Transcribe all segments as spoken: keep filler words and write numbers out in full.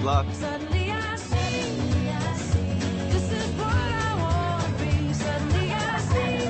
Good luck. Suddenly I see, this is what I want to be. Suddenly I see,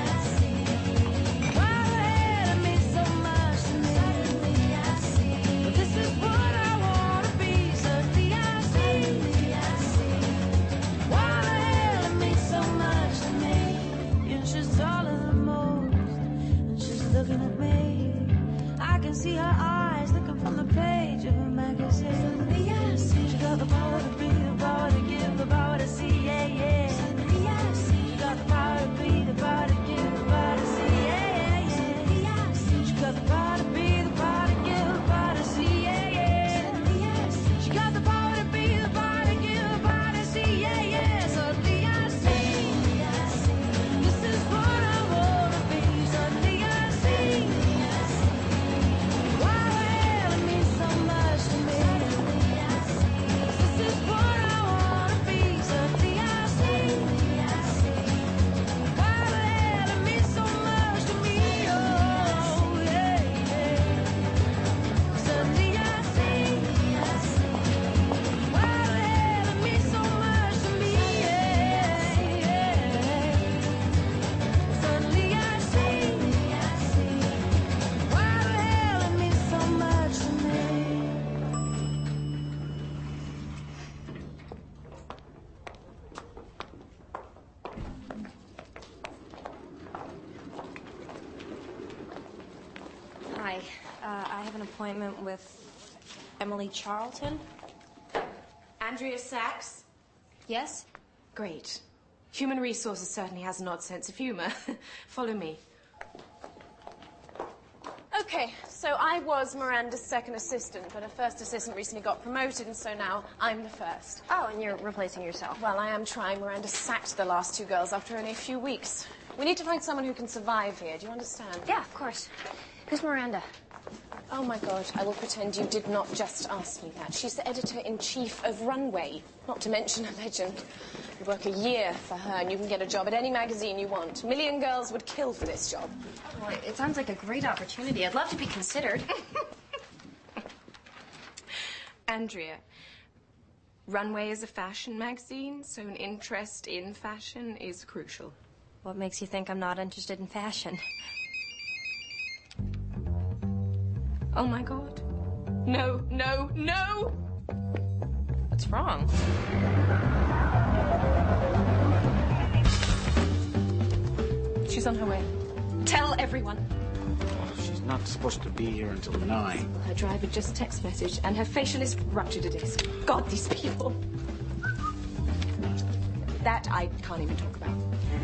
why the hell it means so much to me. Suddenly I see, but this is what I want to be. Suddenly I see, why the hell it means so much to me. And she's taller than most, and she's looking at me. I can see her eyes looking from the page of a magazine. Suddenly I see, she got the power to be, the power to give, the power to see, yeah, yeah. Suddenly I see, she got the power to be, the power to give, the power to see, yeah, yeah, yeah. Suddenly I see, she got the power to be, the power to give, the power to see, yeah, yeah. Suddenly I see, she got the power to be, the power to give, the power to see, yeah, yeah. Suddenly I see, this is what I want to be. Suddenly I see, why the hell it means so much to me. This is what I want to be. Suddenly I see, why the hell it means so much to me. Oh, yeah, yeah. Suddenly I see, why the hell it means so much to me. Yeah, yeah. Suddenly I see, why the hell it means so much to me. Hi, uh, I have an appointment with Emily Charlton. Andrea Sachs? Yes? Great. Human Resources certainly has an odd sense of humor. Follow me. Okay, so I was Miranda's second assistant, but her first assistant recently got promoted, and so now I'm the first. Oh, and you're replacing yourself. Well, I am trying. Miranda sacked the last two girls after only a few weeks. We need to find someone who can survive here. Do you understand? Yeah, of course. Who's Miranda? Oh, my God. I will pretend you did not just ask me that. She's the editor-in-chief of Runway, not to mention a legend. You work a year for her, and you can get a job at any magazine you want. A million girls would kill for this job. Well, it sounds like a great opportunity. I'd love to be considered. Andrea, Runway is a fashion magazine, so an interest in fashion is crucial. What makes you think I'm not interested in fashion? Oh, my God. No, no, no! What's wrong? She's on her way. Tell everyone. Oh, she's not supposed to be here until nine. Her driver just text messaged, and her facialist ruptured a disc. God, these people. That I can't even talk about.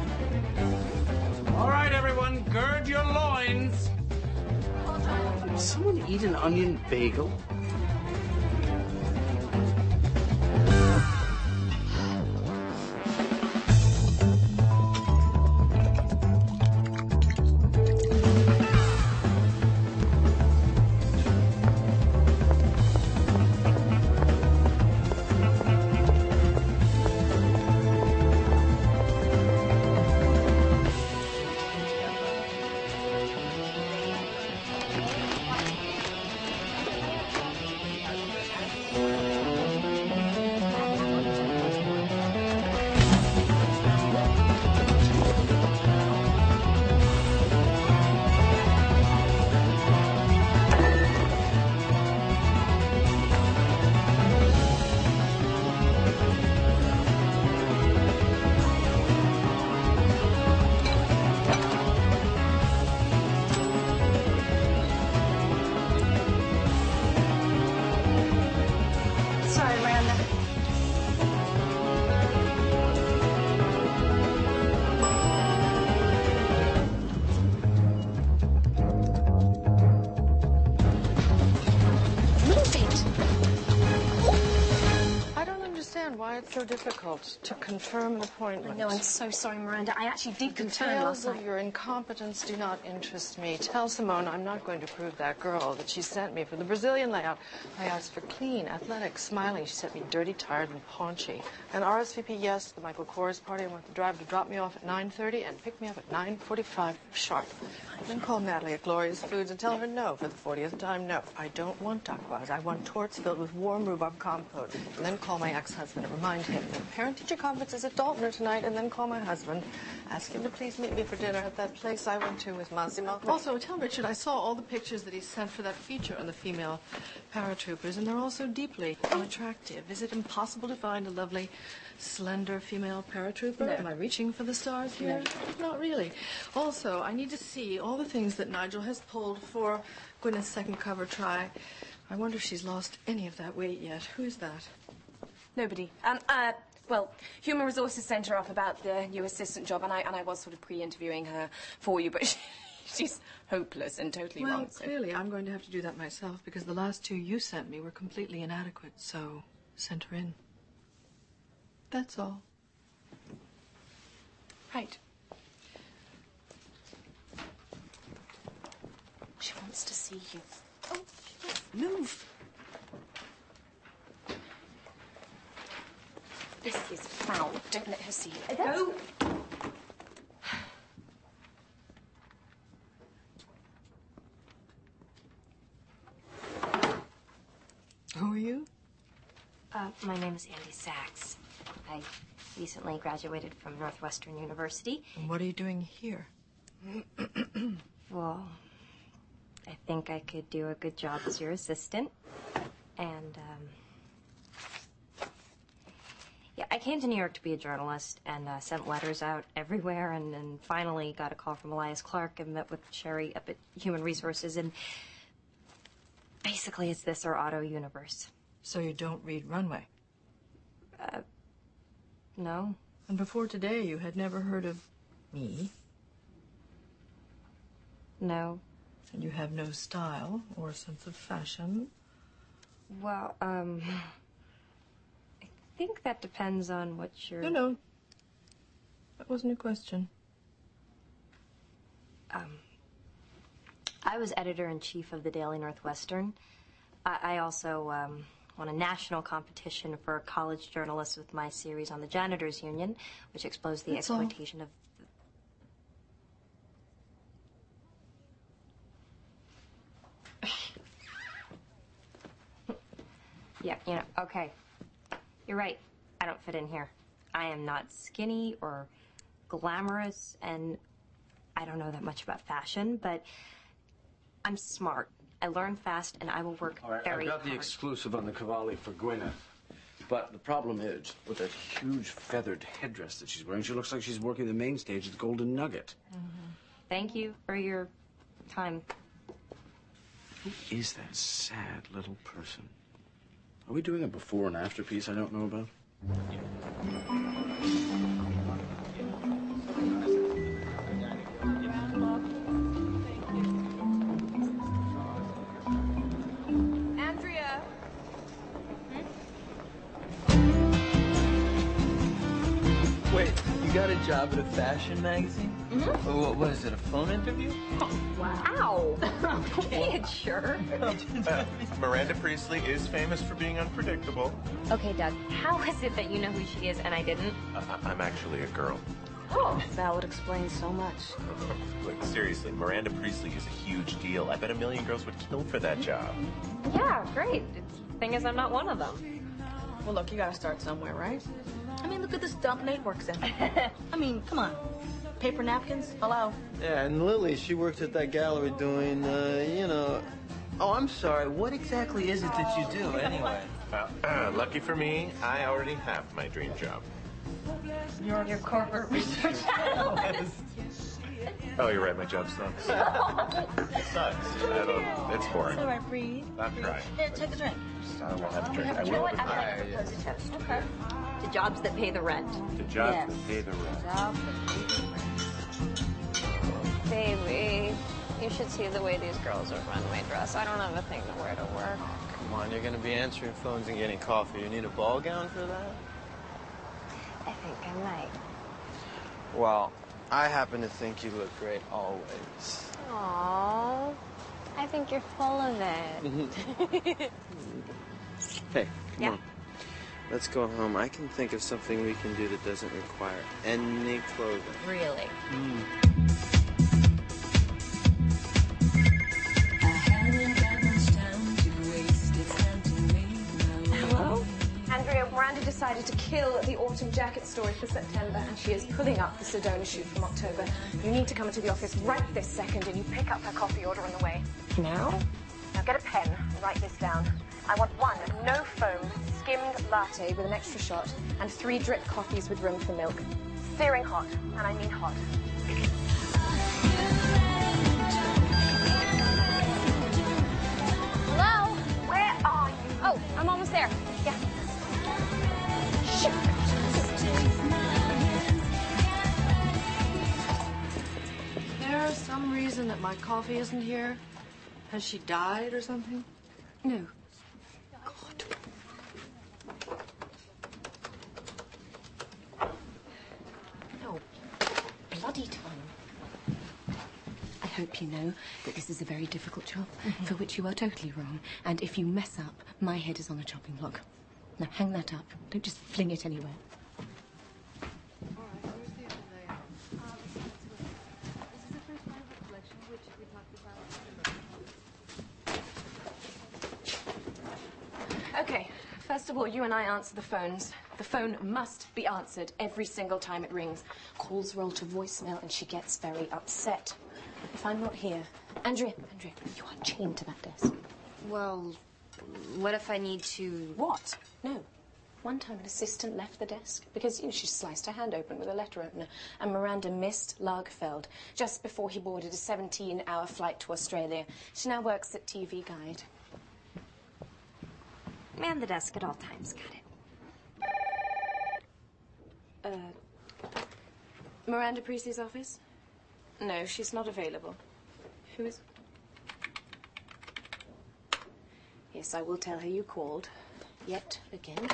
All right, everyone, gird your loins. Did someone eat an onion bagel? so difficult to confirm an appointment? No, I'm so sorry, Miranda. I actually did confirm last Details of night. your incompetence do not interest me. Tell Simone I'm not going to prove that girl that she sent me for the Brazilian layout. I asked for clean, athletic, smiling. She sent me dirty, tired, and paunchy. And R S V P, yes, the Michael Kors party. I want the driver to drop me off at nine thirty and pick me up at nine forty-five sharp. Then call Natalie at Gloria's Foods and tell her no for the fortieth time. No, I don't want duck buzz. I want torts filled with warm rhubarb compote. And then call my ex-husband and remind him that parent-teacher conference is at Dalton tonight. And then call my husband, ask him to please meet me for dinner at that place I went to with Massimo. Also, tell Richard I saw all the pictures that he sent for that feature on the female paratroopers, and they're all so deeply unattractive. Is it impossible to find a lovely, slender female paratrooper? No. Am I reaching for the stars here? No. Not really. Also, I need to see all the things that Nigel has pulled for Gwyneth's second cover try. I wonder if she's lost any of that weight yet. Who is that? Nobody. Um, uh, well, Human Resources sent her off about the new assistant job, and I and I was sort of pre-interviewing her for you, but she, she's hopeless and totally well, wrong. So. Clearly, I'm going to have to do that myself because the last two you sent me were completely inadequate. So, send her in. That's all. Right. She wants to see you. Oh, move. This is foul. Don't let her see you. Go. Who are you? Uh, my name is Andy Sachs. I recently graduated from Northwestern University. And what are you doing here? Well, I think I could do a good job as your assistant. And, um... yeah, I came to New York to be a journalist and uh, sent letters out everywhere and then finally got a call from Elias Clark and met with Sherry up at Human Resources and... basically it's this or Auto Universe. So you don't read Runway? Uh, no. And before today, you had never heard of me? No. And you have no style or sense of fashion? Well, um... I think that depends on what you're... No, no. That wasn't a question. Um... I was editor-in-chief of the Daily Northwestern. I, I also, um... won a national competition for college journalists with my series on the Janitors Union, which exposed the That's all. exploitation of... Yeah, you know, okay. You're right. I don't fit in here. I am not skinny or glamorous, and I don't know that much about fashion, but I'm smart. I learn fast, and I will work All right, very I've got hard. the exclusive on the Cavalli for Gwyneth. But the problem is, with that huge feathered headdress that she's wearing, she looks like she's working the main stage at the Golden Nugget. Mm-hmm. Thank you for your time. Who is that sad little person? Are we doing a before and after piece I don't know about? Andrea. Wait, you got a job at a fashion magazine? Mm-hmm. Oh, what was it, a phone interview? Wow. Okay, sure. Uh, Miranda Priestley is famous for being unpredictable. Okay, Doug, how is it that you know who she is and I didn't? Uh, I'm actually a girl. Oh, that would explain so much. Look, seriously, Miranda Priestley is a huge deal. I bet a million girls would kill for that job. Yeah, great. The thing is, I'm not one of them. Well, look, you gotta start somewhere, right? I mean, look at this dump Nate works in. I mean, come on. Paper napkins? Hello? Yeah, and Lily, she works at that gallery doing, uh, you know... Oh, I'm sorry. What exactly is it that you do, anyway? Uh, uh, lucky for me, I already have my dream job. You're your corporate research analyst. Oh, you're right, my job sucks. It sucks. I don't, it's boring. All right, breathe. I'll try. Here, take a drink. I won't have a drink. I You know will. what? I'd like to propose a toast. Okay. To jobs that pay the rent. The job Yes. that pay the rent. Jobs that pay the rent. Baby, you should see the way these girls are runway dress. I don't have a thing to wear to work. Come on, you're gonna be answering phones and getting coffee. You need a ball gown for that? tonight. Well, I happen to think you look great always. Aww. I think you're full of it. Hey, come Yeah. on. Let's go home. I can think of something we can do that doesn't require any clothing. Really? Hello? Andrea, Miranda decided to kill the autumn jacket story for September, and she is pulling up the Sedona shoot from October. You need to come into the office right this second, and you pick up her coffee order on the way. Now? Now get a pen and write this down. I want one no foam skimmed latte with an extra shot, and three drip coffees with room for milk. Searing hot, and I mean hot. Hello? Where are you? Oh, I'm almost there. Yeah. There's some reason that my coffee isn't here. Has she died or something? No. No. Bloody time. I hope you know that this is a very difficult job, for which you are totally wrong. And if you mess up, my head is on a chopping block. Now hang that up. Don't just fling it anywhere. Okay, first of all, you and I answer the phones. The phone must be answered every single time it rings. Calls roll to voicemail and she gets very upset. If I'm not here... Andrea, Andrea, you are chained to that desk. Well, what if I need to... What? No. One time an assistant left the desk because you know, she sliced her hand open with a letter opener, and Miranda missed Lagerfeld just before he boarded a seventeen-hour flight to Australia. She now works at T V Guide. Man the desk at all times, got it. Uh, Miranda Priestley's office? No, she's not available. Who is... Yes, I will tell her you called. Yet again.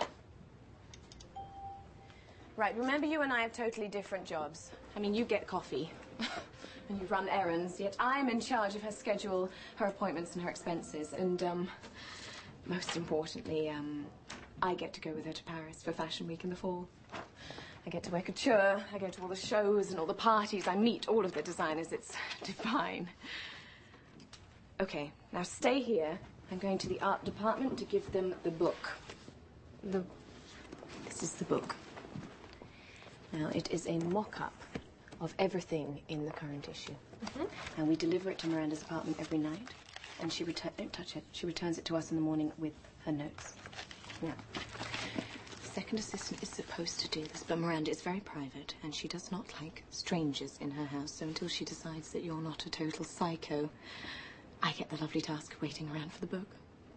Right, remember you and I have totally different jobs. I mean, you get coffee. And you run errands, yet I'm in charge of her schedule, her appointments, and her expenses. And, um, most importantly, um, I get to go with her to Paris for Fashion Week in the fall. I get to wear couture, I go to all the shows and all the parties, I meet all of the designers. It's divine. Okay, now stay here. I'm going to the art department to give them the book. The... This is the book. Now, it is a mock-up of everything in the current issue. Mm-hmm. And we deliver it to Miranda's apartment every night. And she returns... Don't touch it. She returns it to us in the morning with her notes. Now, the second assistant is supposed to do this, but Miranda is very private, and she does not like strangers in her house. So until she decides that you're not a total psycho, I get the lovely task of waiting around for the book.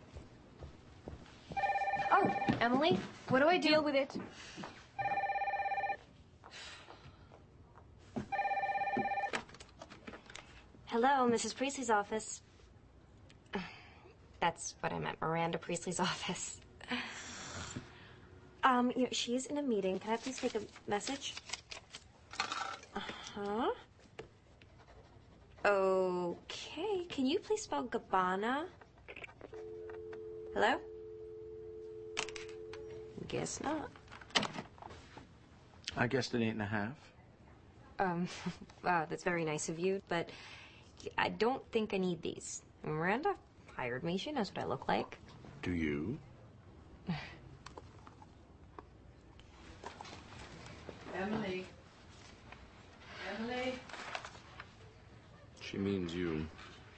Oh, Emily, what do I do? Deal with it. Hello, Missus Priestley's office. That's what I meant, Miranda Priestley's office. Um, you know, she's in a meeting. Can I please take a message? Uh-huh. Okay, can you please spell Gabbana? Hello? Guess not. I guessed an eight and a half. Um, wow, that's very nice of you, but I don't think I need these. Miranda hired me. She knows what I look like. Do you? Emily. Emily. She means you.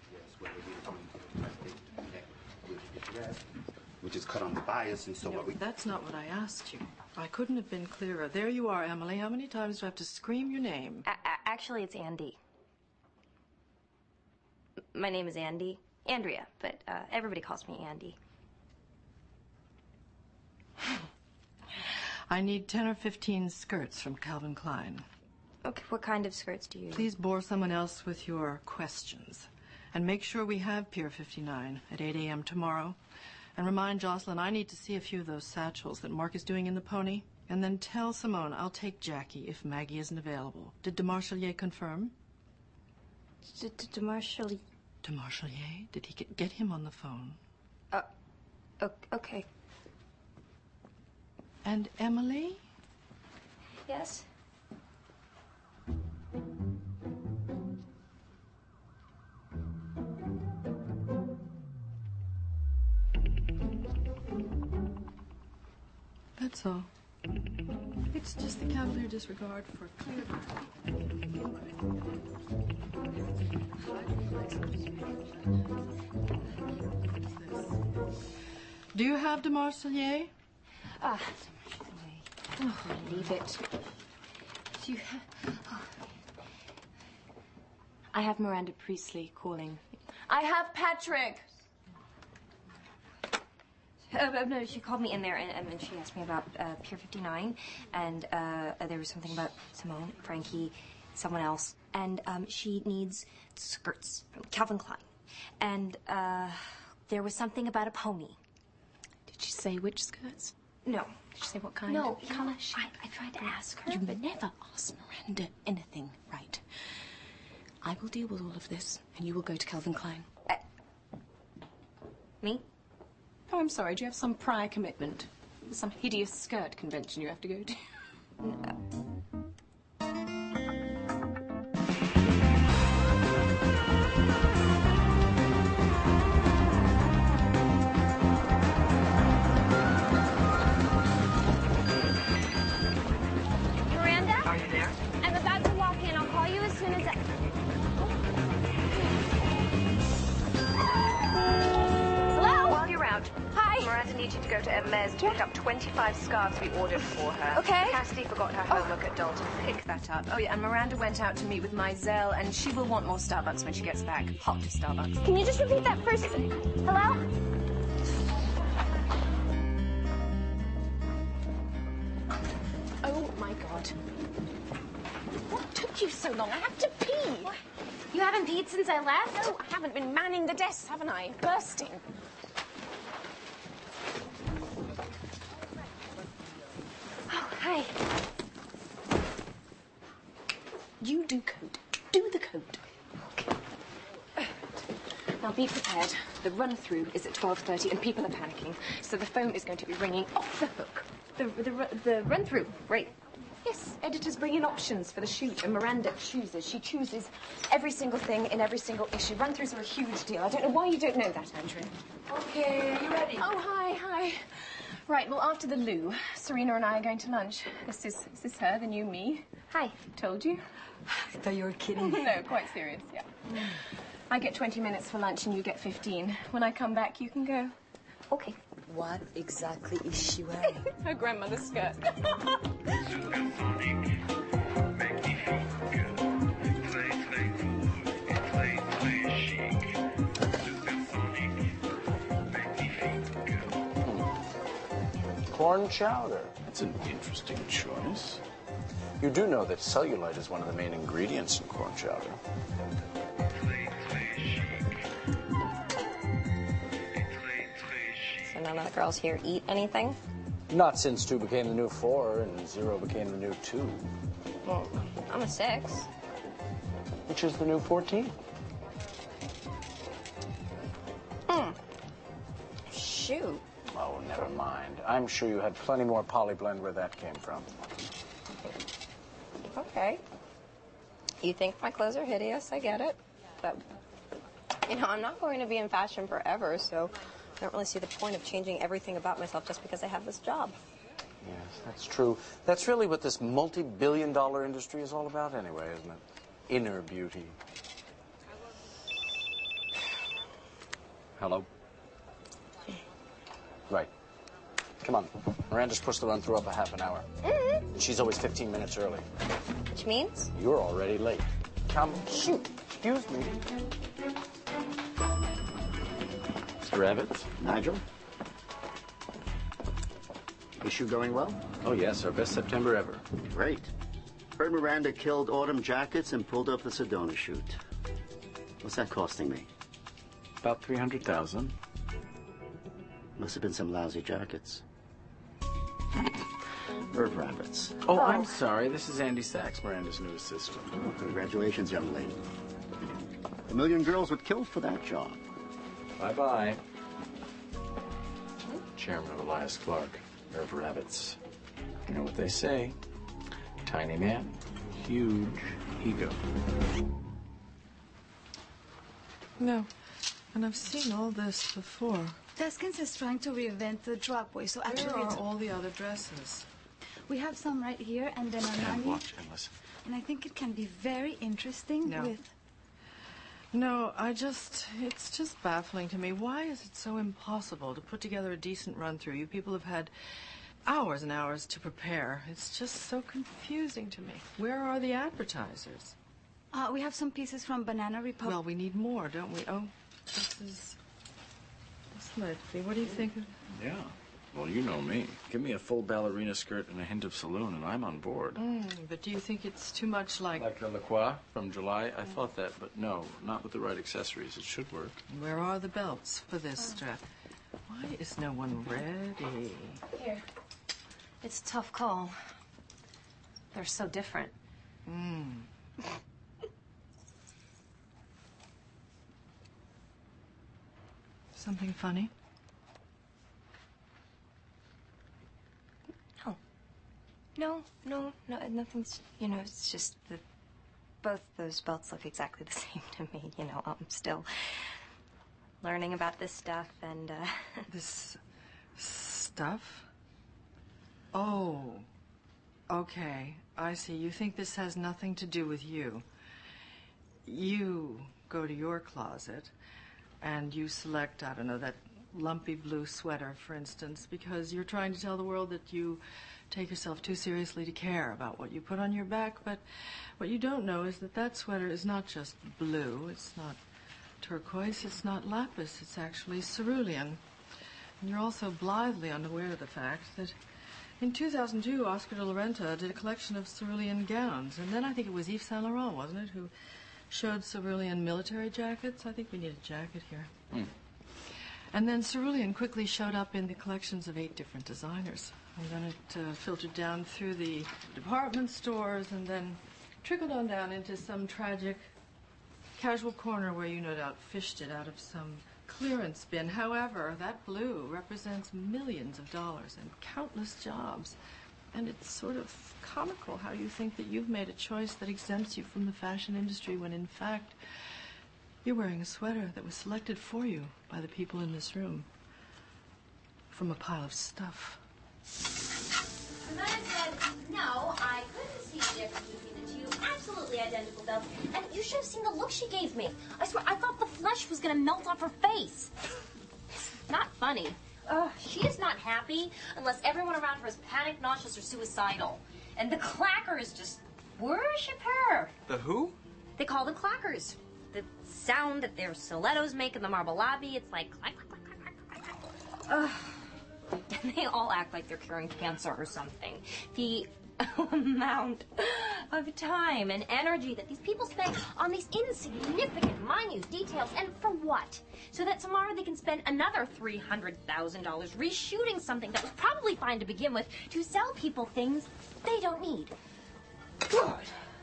Which is cut on the bias, and so No, what we... that's not what I asked you. I couldn't have been clearer. There you are, Emily. How many times do I have to scream your name? A- a- actually, it's Andy. M- My name is Andy. Andrea, but uh, everybody calls me Andy. I need ten or fifteen skirts from Calvin Klein. Okay, what kind of skirts do you... Please bore someone else with your questions. And make sure we have Pier fifty-nine at eight a m tomorrow. And remind Jocelyn I need to see a few of those satchels that Mark is doing in the Pony. And then tell Simone I'll take Jackie if Maggie isn't available. Did de Marchelier confirm? De, de, de Marchelier? De Marchelier? Did he get, get him on the phone? Uh, okay. And Emily? Yes? That's all. It's just the cavalier disregard for clear. Do you have de Marchelier? Ah, de Marchelier. Oh, leave it. Do you have... Oh. I have Miranda Priestley calling. I have Patrick. Uh, no, she called me in there and, and she asked me about uh, Pier fifty-nine, and uh, there was something about Simone, Frankie, someone else, and um, she needs skirts from Calvin Klein, and uh, there was something about a pony. Did she say which skirts? No. Did she say what kind? No, Colour? I, I tried to ask her, You but never ask Miranda anything, right? I will deal with all of this, and you will go to Calvin Klein. Uh, me? Oh, I'm sorry. Do you have some prior commitment? Some hideous skirt convention you have to go to? No. Miranda? Are you there? I'm about to walk in. I'll call you as soon as I... Hello? While you're out, Hi. Miranda needs you to go to Hermes to pick up twenty-five scarves we ordered for her. Okay. Cassidy forgot her homework at Dalton. Pick that up. Oh, yeah, and Miranda went out to meet with Mizell, and she will want more Starbucks when she gets back. Hot to Starbucks. Can you just repeat that first... Hello? Oh, my God. What took you so long? I have to pee. What? You haven't peed since I left? No, I haven't been manning the desks, haven't I? Bursting. Oh, hi. You do code. Do the code. Now be prepared. The run-through is at twelve thirty and people are panicking, so the phone is going to be ringing off the hook. The, the, ru- the run-through, right? Yes, editors bring in options for the shoot, and Miranda chooses. She chooses every single thing in every single issue. Run-throughs are a huge deal. I don't know why you don't know that, Andrew. Okay, are you ready? Oh, hi, hi. Right, well, after the loo, Serena and I are going to lunch. This is, is this her, the new me? Hi. Told you? I thought you were kidding. No, quite serious, yeah. I get twenty minutes for lunch and you get fifteen. When I come back, you can go. Okay. What exactly is she wearing? Her grandmother's skirt. Corn chowder. That's an interesting choice. You do know that cellulite is one of the main ingredients in corn chowder. So none of the girls here eat anything? Not since two became the new four and zero became the new two. Well, I'm a six. Which is the new fourteen. Hmm. Shoot. Oh, never mind. I'm sure you had plenty more polyblend where that came from. Okay. You think my clothes are hideous, I get it. But, you know, I'm not going to be in fashion forever, so I don't really see the point of changing everything about myself just because I have this job. Yes, that's true. That's really what this multi-billion dollar industry is all about anyway, isn't it? Inner beauty. Hello? Right. Come on. Miranda's pushed the run-through up a half an hour. Mm-hmm. And she's always fifteen minutes early. Which means? You're already late. Come, shoot. Excuse me. Mister Evans? Nigel? Issue going well? Oh, yes, our best September ever. Great. Heard Miranda killed Autumn Jackets and pulled up the Sedona shoot. What's that costing me? About three hundred thousand. Must have been some lousy jackets. Herb Rabbits. Oh, I'm sorry. This is Andy Sachs, Miranda's new assistant. Oh, congratulations, young lady. A million girls would kill for that job. Bye-bye. Chairman of Elias Clark, Herb Rabbits. You know what they say? Tiny man, huge ego. No, and I've seen all this before. Deskins is trying to reinvent the drugway, so actually Where are it's... all the other dresses? We have some right here, and then And Armani. watch and listen. And I think it can be very interesting No. with... No, I just, it's just baffling to me. Why is it so impossible to put together a decent run-through? You people have had hours and hours to prepare. It's just so confusing to me. Where are the advertisers? Uh, we have some pieces from Banana Republic. Well, we need more, don't we? Oh, this is, this might be, what do you think of... Yeah. Well, you know me. Give me a full ballerina skirt and a hint of saloon, and I'm on board. Mm, but do you think it's too much like... Like the La Croix from July? I thought that, but no, not with the right accessories. It should work. Where are the belts for this dress? Why is no one ready? Here. It's a tough call. They're so different. Mm. Something funny? No, no, no, nothing's, you know, it's just that both those belts look exactly the same to me, you know. I'm still learning about this stuff and, uh... This stuff? Oh, okay, I see. You think this has nothing to do with you. You go to your closet and you select, I don't know, that lumpy blue sweater, for instance, because you're trying to tell the world that you take yourself too seriously to care about what you put on your back. But what you don't know is that that sweater is not just blue, it's not turquoise, it's not lapis, it's actually cerulean. And you're also blithely unaware of the fact that in two thousand two, Oscar de la Renta did a collection of cerulean gowns. And then I think it was Yves Saint Laurent, wasn't it, who showed cerulean military jackets? I think we need a jacket here. Hmm. And then cerulean quickly showed up in the collections of eight different designers. And then it uh, filtered down through the department stores and then trickled on down into some tragic casual corner where you no doubt fished it out of some clearance bin. However, that blue represents millions of dollars and countless jobs. And it's sort of comical how you think that you've made a choice that exempts you from the fashion industry when in fact you're wearing a sweater that was selected for you by the people in this room from a pile of stuff. And then I said, no, I couldn't see the difference between the two absolutely identical belts. And you should have seen the look she gave me. I swear, I thought the flesh was going to melt off her face. Not funny. Ugh, she is not happy unless everyone around her is panicked, nauseous, or suicidal. And the clackers just worship her. The who? They call them clackers. The sound that their stilettos make in the marble lobby, it's like clack, clack, clack, clack, clack, clack, clack. Ugh. And they all act like they're curing cancer or something. The amount of time and energy that these people spend on these insignificant, minute details, and for what? So that tomorrow they can spend another three hundred thousand dollars reshooting something that was probably fine to begin with to sell people things they don't need. God.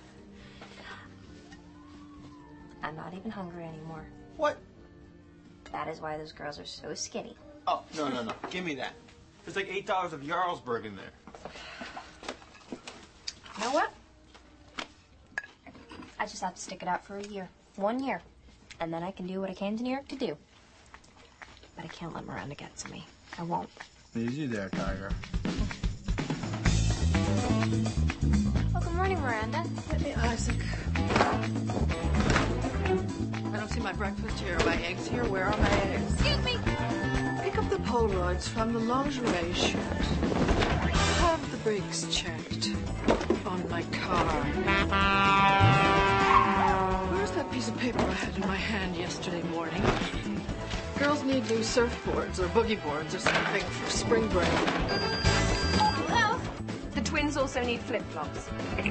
I'm not even hungry anymore. What? That is why those girls are so skinny. Oh, no, no, no. Give me that. There's like eight dollars of Jarlsberg in there. You know what? I just have to stick it out for a year. One year. And then I can do what I came to New York to do. But I can't let Miranda get to me. I won't. Easy there, Tiger. Oh, good morning, Miranda. Hey, Isaac. I don't see my breakfast here. Are my eggs here? Where are my eggs? Excuse me! Pick up the Polaroids from the lingerie shoot. Have the brakes checked on my car. Where's that piece of paper I had in my hand yesterday morning? Girls need new surfboards or boogie boards or something for spring break. Hello? The twins also need flip-flops.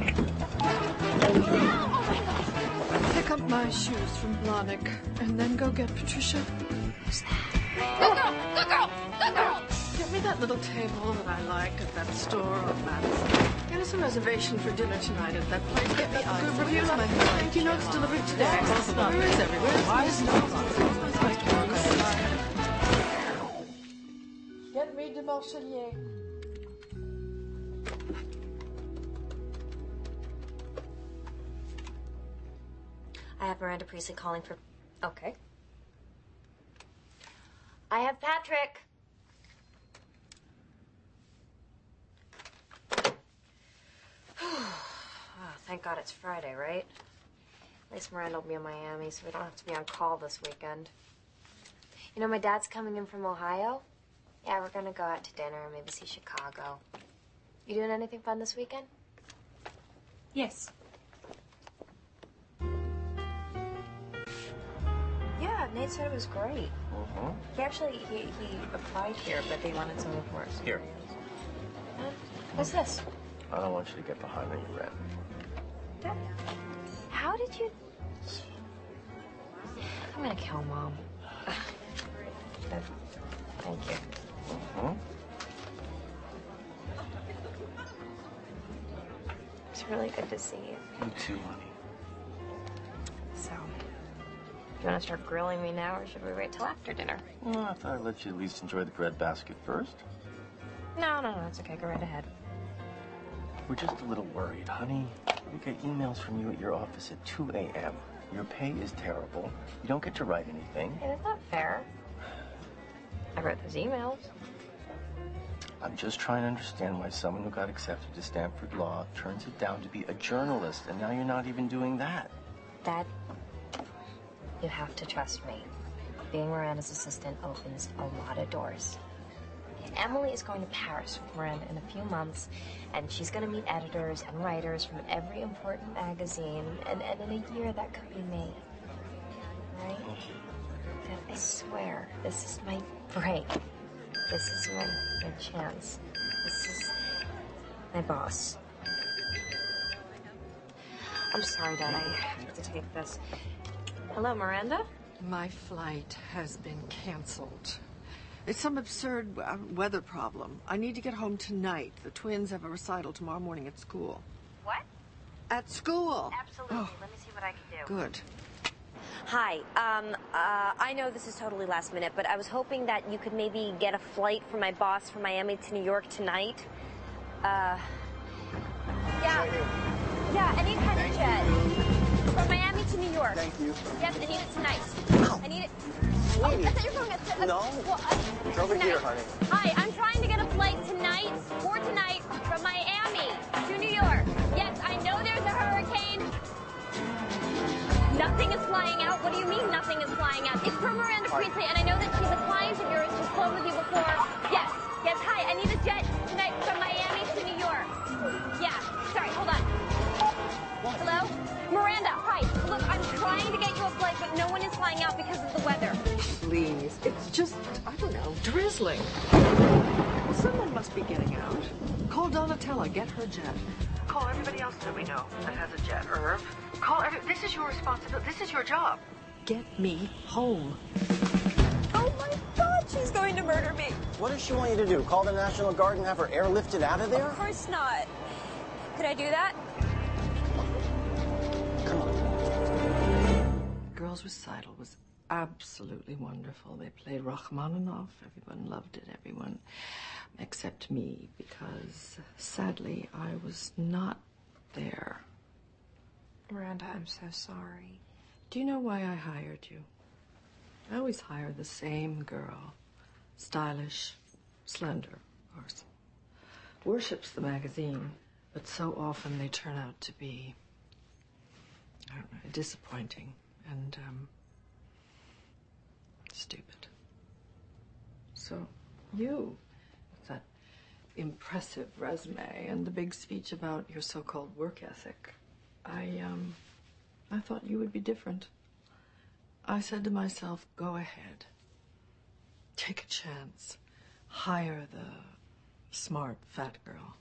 Pick up my shoes from Blahnik and then go get Patricia. Who's that? Good girl! Good girl! Good girl! Get me that little table that I liked at that store on Madison? Get us a reservation for dinner tonight at that place. Get me a good review. My thank you notes delivered today. Where is everywhere? Why is no Get me de Marchelier. I have Miranda Priestley calling for... Okay. I have Patrick. Oh, thank God it's Friday, right? At least Miranda will be in Miami, so we don't have to be on call this weekend. You know, my dad's coming in from Ohio. Yeah, we're gonna go out to dinner, maybe see Chicago. You doing anything fun this weekend? Yes. Yeah, Nate said it was great. Mm-hmm. He actually, he, he applied here, but they wanted some reports. Here. Huh? What's this? I don't want you to get behind on your rent. Dad, how did you... I'm gonna kill Mom. But thank you. Mm-hmm. It's really good to see you. You too, honey. So, you want to start grilling me now, or should we wait till after dinner? Well, I thought I'd let you at least enjoy the bread basket first. No, no, no, it's okay. Go right ahead. We're just a little worried, honey. We get emails from you at your office at two a m Your pay is terrible. You don't get to write anything. Hey, that's not fair. I wrote those emails. I'm just trying to understand why someone who got accepted to Stanford Law turns it down to be a journalist, and now you're not even doing that. Dad, you have to trust me. Being Miranda's assistant opens a lot of doors. Emily is going to Paris with Miranda in a few months, and she's going to meet editors and writers from every important magazine, and, and in a year that could be me. Right? Dad, I swear, this is my break. This is my, my chance. This is my boss. I'm sorry, Dad, I have to take this. Hello, Miranda? My flight has been canceled. It's some absurd uh, weather problem. I need to get home tonight. The twins have a recital tomorrow morning at school. What? At school. Absolutely. Oh. Let me see what I can do. Good. Hi. Um, uh, I know this is totally last minute, but I was hoping that you could maybe get a flight for my boss from Miami to New York tonight. Uh, yeah. Yeah, any kind of jet. From Miami to New York. Thank you. Yes, I need it tonight. I need it. Oh, I thought you were going to... Uh, No. Well, uh, It's over tonight. here, honey. Hi, I'm trying to get a flight tonight, for tonight, from Miami to New York. Yes, I know there's a hurricane. Nothing is flying out. What do you mean nothing is flying out? It's from Miranda Priestley, and I know that she's a client of yours. She's flown with you before. Yes. Yes, hi. I need a jet tonight from Miami to New York. Yeah. Sorry, hold on. Hello? Miranda, hi. Look, I'm trying to get you a flight, but no one is flying out because of the weather. Please. It's just, I don't know, drizzling. Well, someone must be getting out. Call Donatella. Get her jet. Call everybody else that we know that has a jet. Irv. Call every... This is your responsibility. This is your job. Get me home. Oh, my God. She's going to murder me. What does she want you to do? Call the National Guard and have her airlifted out of there? Of course not. Could I do that? Girls Recital was absolutely wonderful. They played Rachmaninoff. Everyone loved it. Everyone except me, because sadly I was not there. Miranda, I'm so sorry. Do you know why I hired you? I always hire the same girl. Stylish, slender, of course. Worships the magazine, but so often they turn out to be, I don't know, disappointing and um, stupid. So you, with that impressive resume and the big speech about your so-called work ethic, I, um, I thought you would be different. I said to myself, go ahead. Take a chance. Hire the smart fat girl.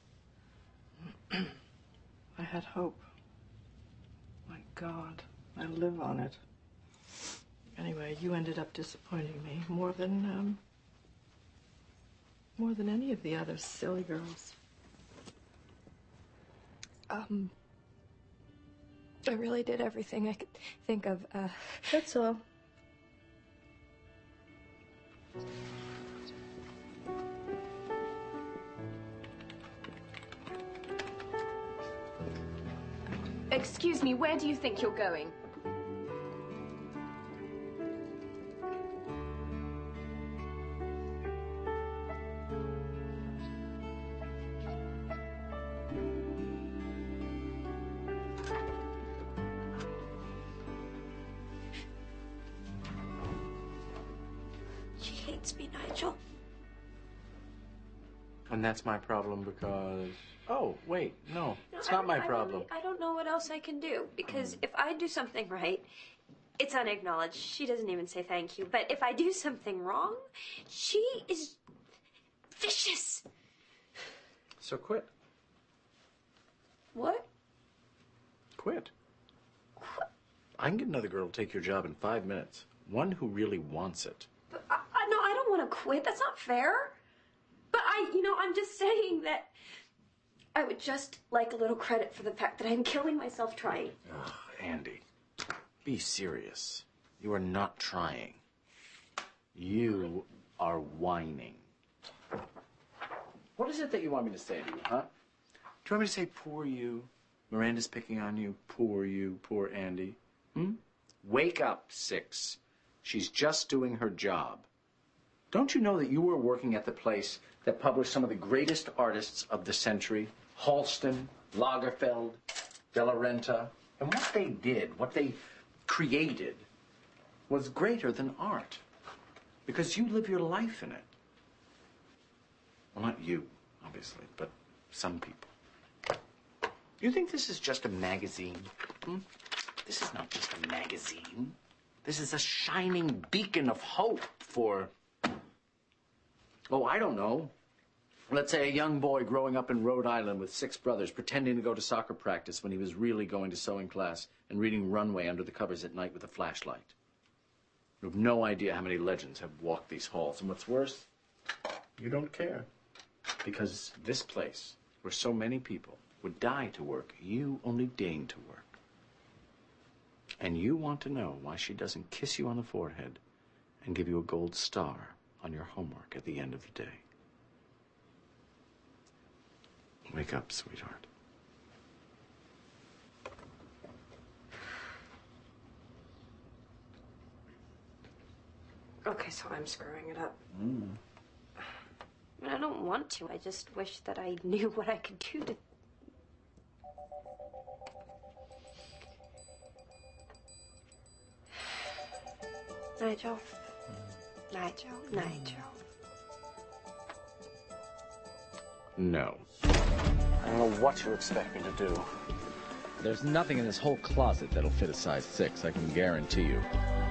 I had hope. My God, I live on it. Anyway, you ended up disappointing me more than, um, More than any of the other silly girls. Um, I really did everything I could think of. Uh, That's all. Excuse me, where do you think you're going? She hates me, Nigel. And that's my problem because... Oh, wait, no, No, it's I not don't- my I problem. really- I don't know what else I can do because if I do something right, it's unacknowledged. She doesn't even say thank you. But if I do something wrong, she is vicious. So quit. What? Quit. I can get another girl to take your job in five minutes. One who really wants it. But I, I, no, I don't want to quit. That's not fair. But I, you know, I'm just saying that I would just like a little credit for the fact that I'm killing myself trying. Ugh, Andy, be serious. You are not trying. You are whining. What is it that you want me to say to you, huh? Do you want me to say, poor you? Miranda's picking on you. Poor you, poor Andy. Hmm? Wake up, Six. She's just doing her job. Don't you know that you were working at the place that published some of the greatest artists of the century? Halston, Lagerfeld, De La Renta. And what they did, what they created, was greater than art. Because you live your life in it. Well, not you, obviously, but some people. You think this is just a magazine? Hmm? This is not just a magazine. This is a shining beacon of hope for, oh, I don't know. Let's say a young boy growing up in Rhode Island with six brothers, pretending to go to soccer practice when he was really going to sewing class and reading Runway under the covers at night with a flashlight. You have no idea how many legends have walked these halls. And what's worse, you don't care. Because this place, where so many people would die to work, you only deign to work. And you want to know why she doesn't kiss you on the forehead and give you a gold star on your homework at the end of the day. Wake up, sweetheart. Okay, so I'm screwing it up. Mm. I mean, I don't want to. I just wish that I knew what I could do to... Nigel. Nigel. Nigel. No. I don't know what you expect me to do. There's nothing in this whole closet that'll fit a size six, I can guarantee you.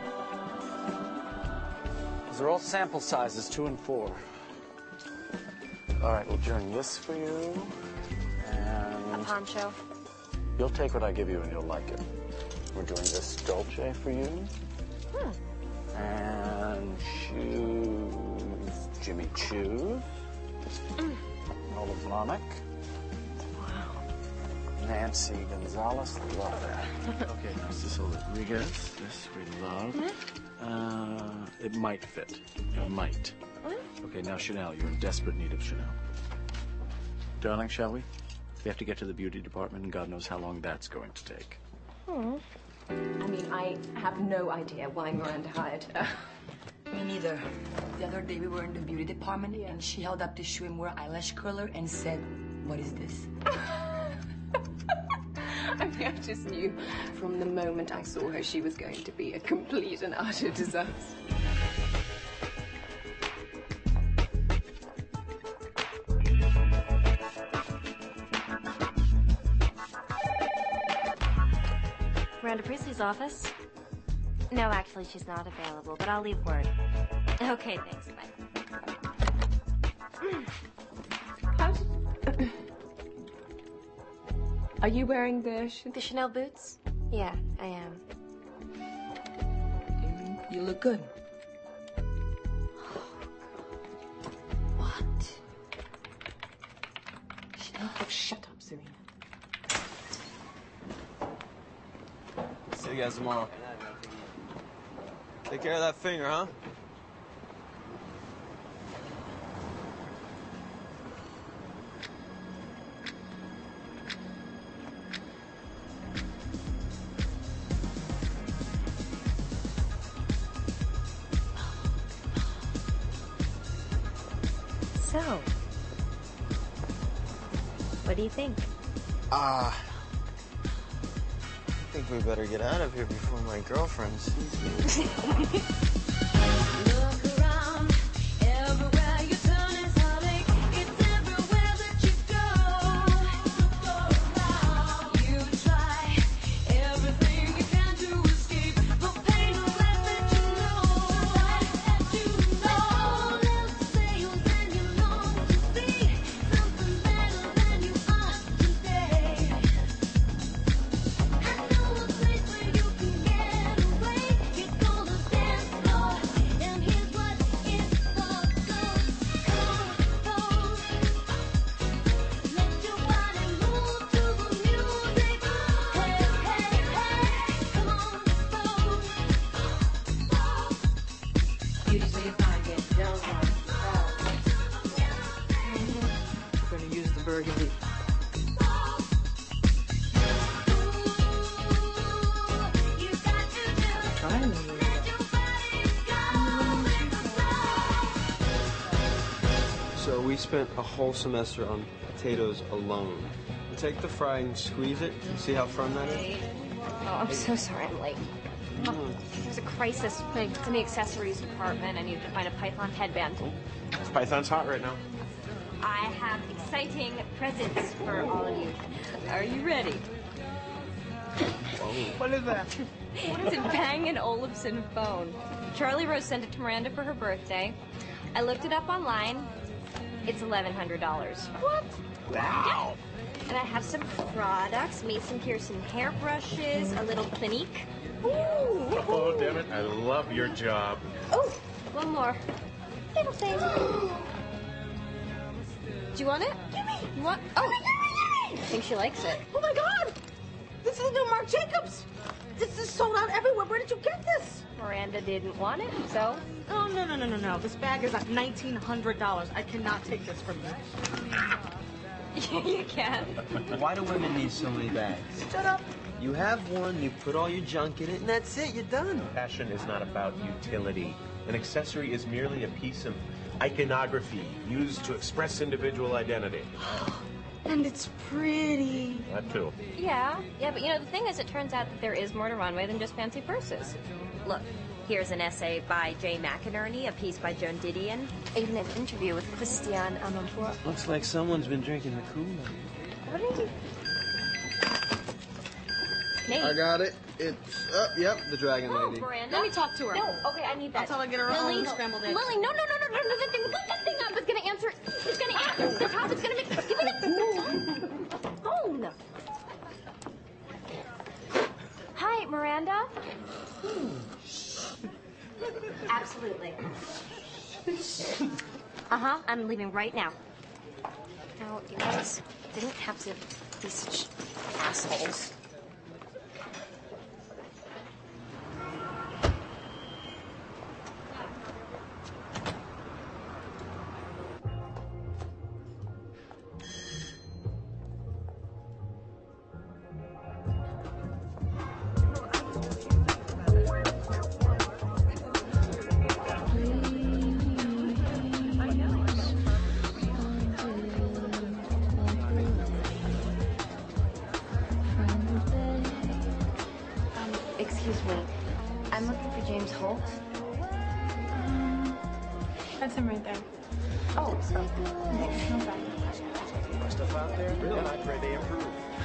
These are all sample sizes, two and four. All right, we'll join this for you. A And poncho. you'll take what I give you and you'll like it. We're doing this Dolce for you. Hmm. And shoes, Jimmy Choo. Mm. Nola Blahnik. Wow. Nancy Gonzalez, love that. Okay, Narciso Rodriguez, this we love. Hmm? Uh, it might fit. It might. Okay, now Chanel, you're in desperate need of Chanel. Darling, shall we? We have to get to the beauty department, and God knows how long that's going to take. Hmm. I mean, I have no idea why Miranda hired her. Me neither. The other day we were in the beauty department and she held up the Schwimmwear eyelash curler and said, "What is this?" I mean, I just knew from the moment I saw her she was going to be a complete and utter disaster. Miranda Priestley's office? No, actually, she's not available, but I'll leave word. Okay, thanks. Bye. Are you wearing the sh the Chanel boots? Yeah, I am. You look good. What? Oh, shut up, Serena. See you guys tomorrow. Take care of that finger, huh? So, what do you think? Ah. Uh, I think we better get out of here before my girlfriend sees me. Look around, everywhere you turn is heartache. It's everywhere that you go. You try everything you can to escape the pain of life that you know. That you know. Little sails and you long to be something better than you are today. I know a place where you can get away. It's called a dance floor, and here's what it's for. So come, come, let your body move to the music. Hey, hey, hey, come on, so. Beauty, so you find it. Down, We're going to use the burgundy. Trying to. So we spent a whole semester on potatoes alone. You take the fry and squeeze it. You see how firm that is? Oh, I'm so sorry I'm late. Oh, there's a crisis. It's in the accessories department. I needed to find a Python headband. Python's hot right now. I have exciting presents for all of you. Are you ready? What is that? It's a Bang and Olufsen phone. Charlie Rose sent it to Miranda for her birthday. I looked it up online. It's eleven hundred dollars. What? Wow. And I have some products, Mason Pearson hairbrushes, a little Clinique. Ooh. Oh, damn it. I love your job. Oh, one more. Little thing. Do you want it? Give me. You want? Oh, I think she likes it. Oh my God! This is new Marc Jacobs. This is sold out everywhere. Where did you get this? Miranda didn't want it, so. Oh no no no no no! This bag is at nineteen hundred dollars. I cannot take this from you. You can. Why do women need so many bags? Shut up. You have one, you put all your junk in it, and that's it. You're done. Fashion is not about utility. An accessory is merely a piece of iconography used to express individual identity. And it's pretty. That too. Yeah, yeah, but you know, the thing is, it turns out that there is more to runway than just fancy purses. Look, here's an essay by Jay McInerney, a piece by Joan Didion, even an interview with Christiane Amanpour. Looks like someone's been drinking the Kool-Aid. What are you... Nate. I got it. It's up. Yep, the dragon Oh, lady. Miranda. Let me talk to her. No, okay, I need that. I'll tell her to get her Lily, own scrambled eggs. Lily, no, no, no, no, no, no, the thing, look, that thing up is gonna answer. It's gonna answer. The top is gonna make. Give me the phone. Hi, Miranda. Absolutely. Uh huh. I'm leaving right now. No, you guys didn't have to be such assholes. Excuse me. I'm looking for James Holt. That's him right there. Oh, so. Stuff out there? And I pray they improve.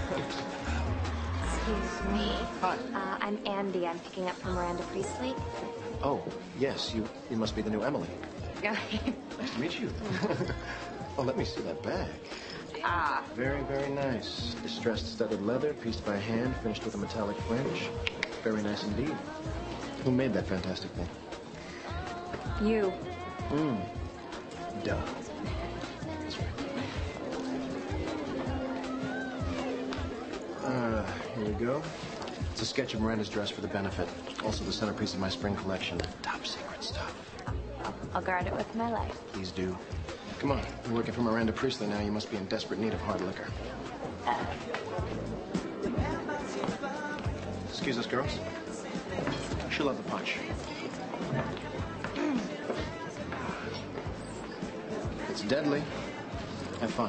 Excuse me. Hi. Uh, I'm Andy. I'm picking up from Miranda Priestley. Oh, yes, you you must be the new Emily. Nice to meet you. Oh, let me see that bag. Ah. Very, very nice. Distressed studded leather, pieced by hand, finished with a metallic fringe. Very nice indeed. Who made that fantastic thing? You. Hmm. Duh. Uh, here we go. It's a sketch of Miranda's dress for the benefit. Also the centerpiece of my spring collection. Top secret stuff. I'll guard it with my life. Please do. Come on, you're working for Miranda Priestley now. You must be in desperate need of hard liquor. Excuse us, girls. She'll have the punch. It's deadly. Have fun.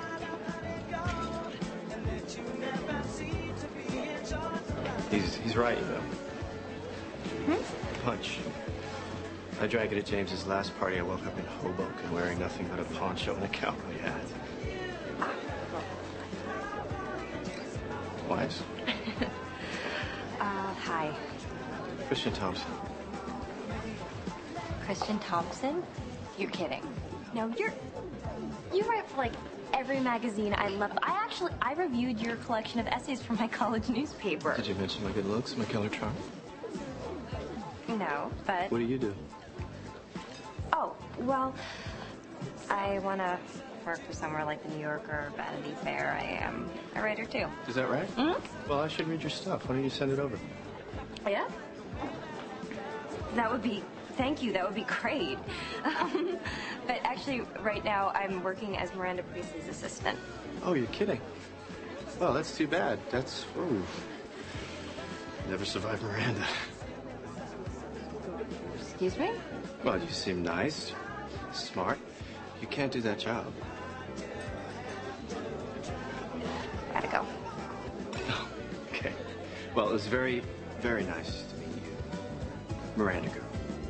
He's, he's right, you know. Hmm? Punch. I drank it at James's last party. I woke up in Hoboken wearing nothing but a poncho and a cowboy hat. Wives? uh, hi. Christian Thompson. Christian Thompson? You're kidding. No, you're... You write for, like, every magazine I love. I actually... I reviewed your collection of essays for my college newspaper. Did you mention my good looks, my killer charm? No, but... What do you do? Oh, well, I want to work for somewhere like the New Yorker or Vanity Fair. I am a writer, too. Is that right? Mm-hmm. Well, I should read your stuff. Why don't you send it over? Yeah? That would be... Thank you. That would be great. Um, but actually, right now, I'm working as Miranda Priestley's assistant. Oh, you're kidding. Well, that's too bad. That's... Ooh. Never survived Miranda. Excuse me? Well, you seem nice, smart. You can't do that job. Gotta go. Okay. Well, it was very, very nice to meet you. Miranda girl.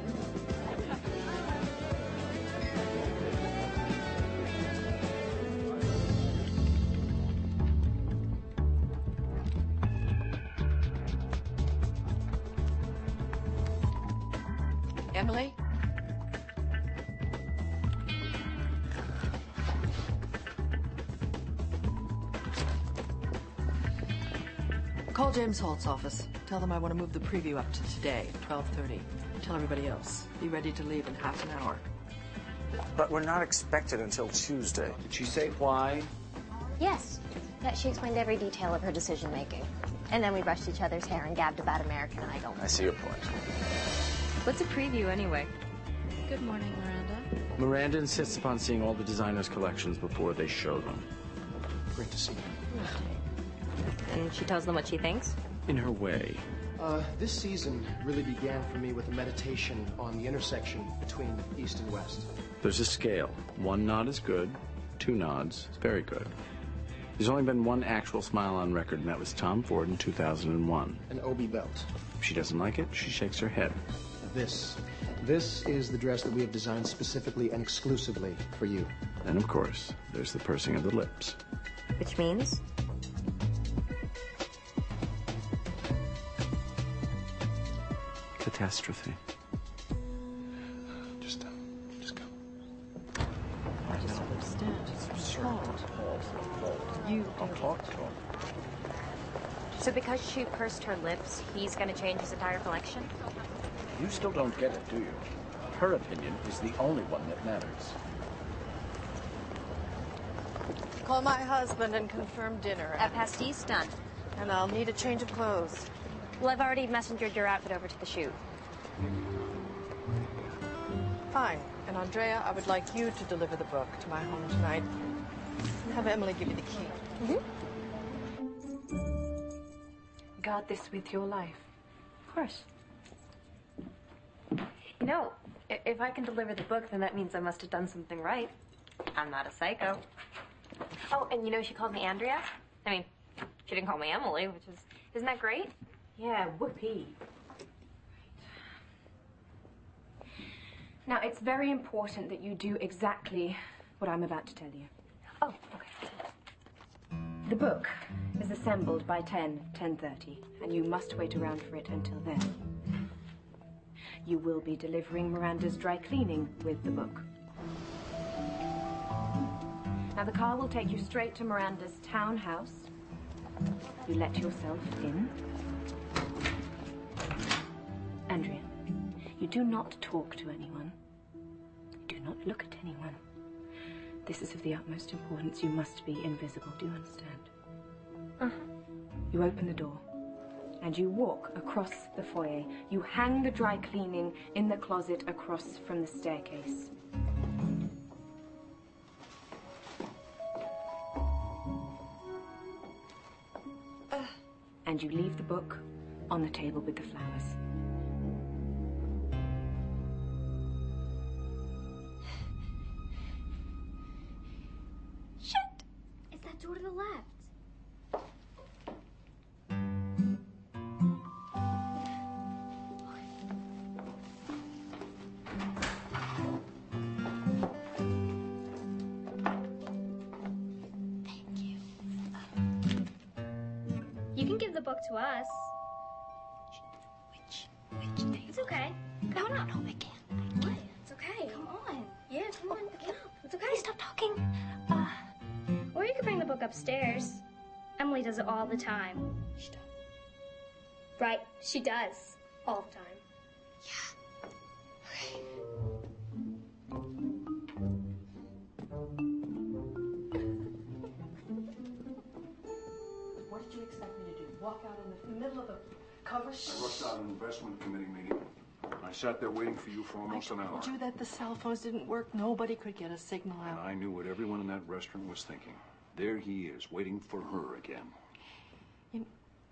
Emily? Call James Holt's office. Tell them I want to move the preview up to today, twelve thirty. Tell everybody else. Be ready to leave in half an hour. But we're not expected until Tuesday. Did she say why? Yes. Yeah, she explained every detail of her decision-making. And then we brushed each other's hair and gabbed about American Idol. I see your point. What's a preview, anyway? Good morning, Miranda. Miranda insists upon seeing all the designers' collections before they show them. Great to see you. And she tells them what she thinks? In her way. Uh, this season really began for me with a meditation on the intersection between East and West. There's a scale. One nod is good. Two nods is very good. There's only been one actual smile on record, and that was Tom Ford in two thousand one. An Obi belt. If she doesn't like it, she shakes her head. This. This is the dress that we have designed specifically and exclusively for you. And of course, there's the pursing of the lips. Which means? Catastrophe. Just, uh, just go. Just understand. It's flawed. You don't talk to her. So because she pursed her lips, he's going to change his entire collection? You still don't get it, do you? Her opinion is the only one that matters. Call my husband and confirm dinner. At pastis, done. And I'll need a change of clothes. Well, I've already messengered your outfit over to the shoot. Fine. And Andrea, I would like you to deliver the book to my home tonight. And have Emily give you the key. Mm-hmm. Guard this with your life. Of course. You know, i- if I can deliver the book, then that means I must have done something right. I'm not a psycho. Oh, and you know she called me Andrea? I mean, she didn't call me Emily, which is... Isn't that great? Yeah, whoopee. Now, it's very important that you do exactly what I'm about to tell you. Oh, okay. The book is assembled by ten, ten thirty, and you must wait around for it until then. You will be delivering Miranda's dry cleaning with the book. Now, the car will take you straight to Miranda's townhouse. You let yourself in. Andrea, you do not talk to anyone. You do not look at anyone. This is of the utmost importance. You must be invisible. Do you understand? Uh-huh. You open the door and you walk across the foyer. You hang the dry cleaning in the closet across from the staircase. Uh. And you leave the book on the table with the flowers. Shit! It's that door to the left. You can give the book to us. Which, which thing? It's okay. No, no, no, I can't. What? It's okay. Come on. Yeah, come on. Pick it up. It's okay. Stop talking. Uh, or you could bring the book upstairs. Emily does it all the time. She does. Right, she does. All the time. What did you expect me to do? Walk out in the middle of a cover? I rushed out an investment committee meeting. I sat there waiting for you for almost an hour. I told you that the cell phones didn't work. Nobody could get a signal And out. I knew what everyone in that restaurant was thinking. There he is, waiting for her again. You...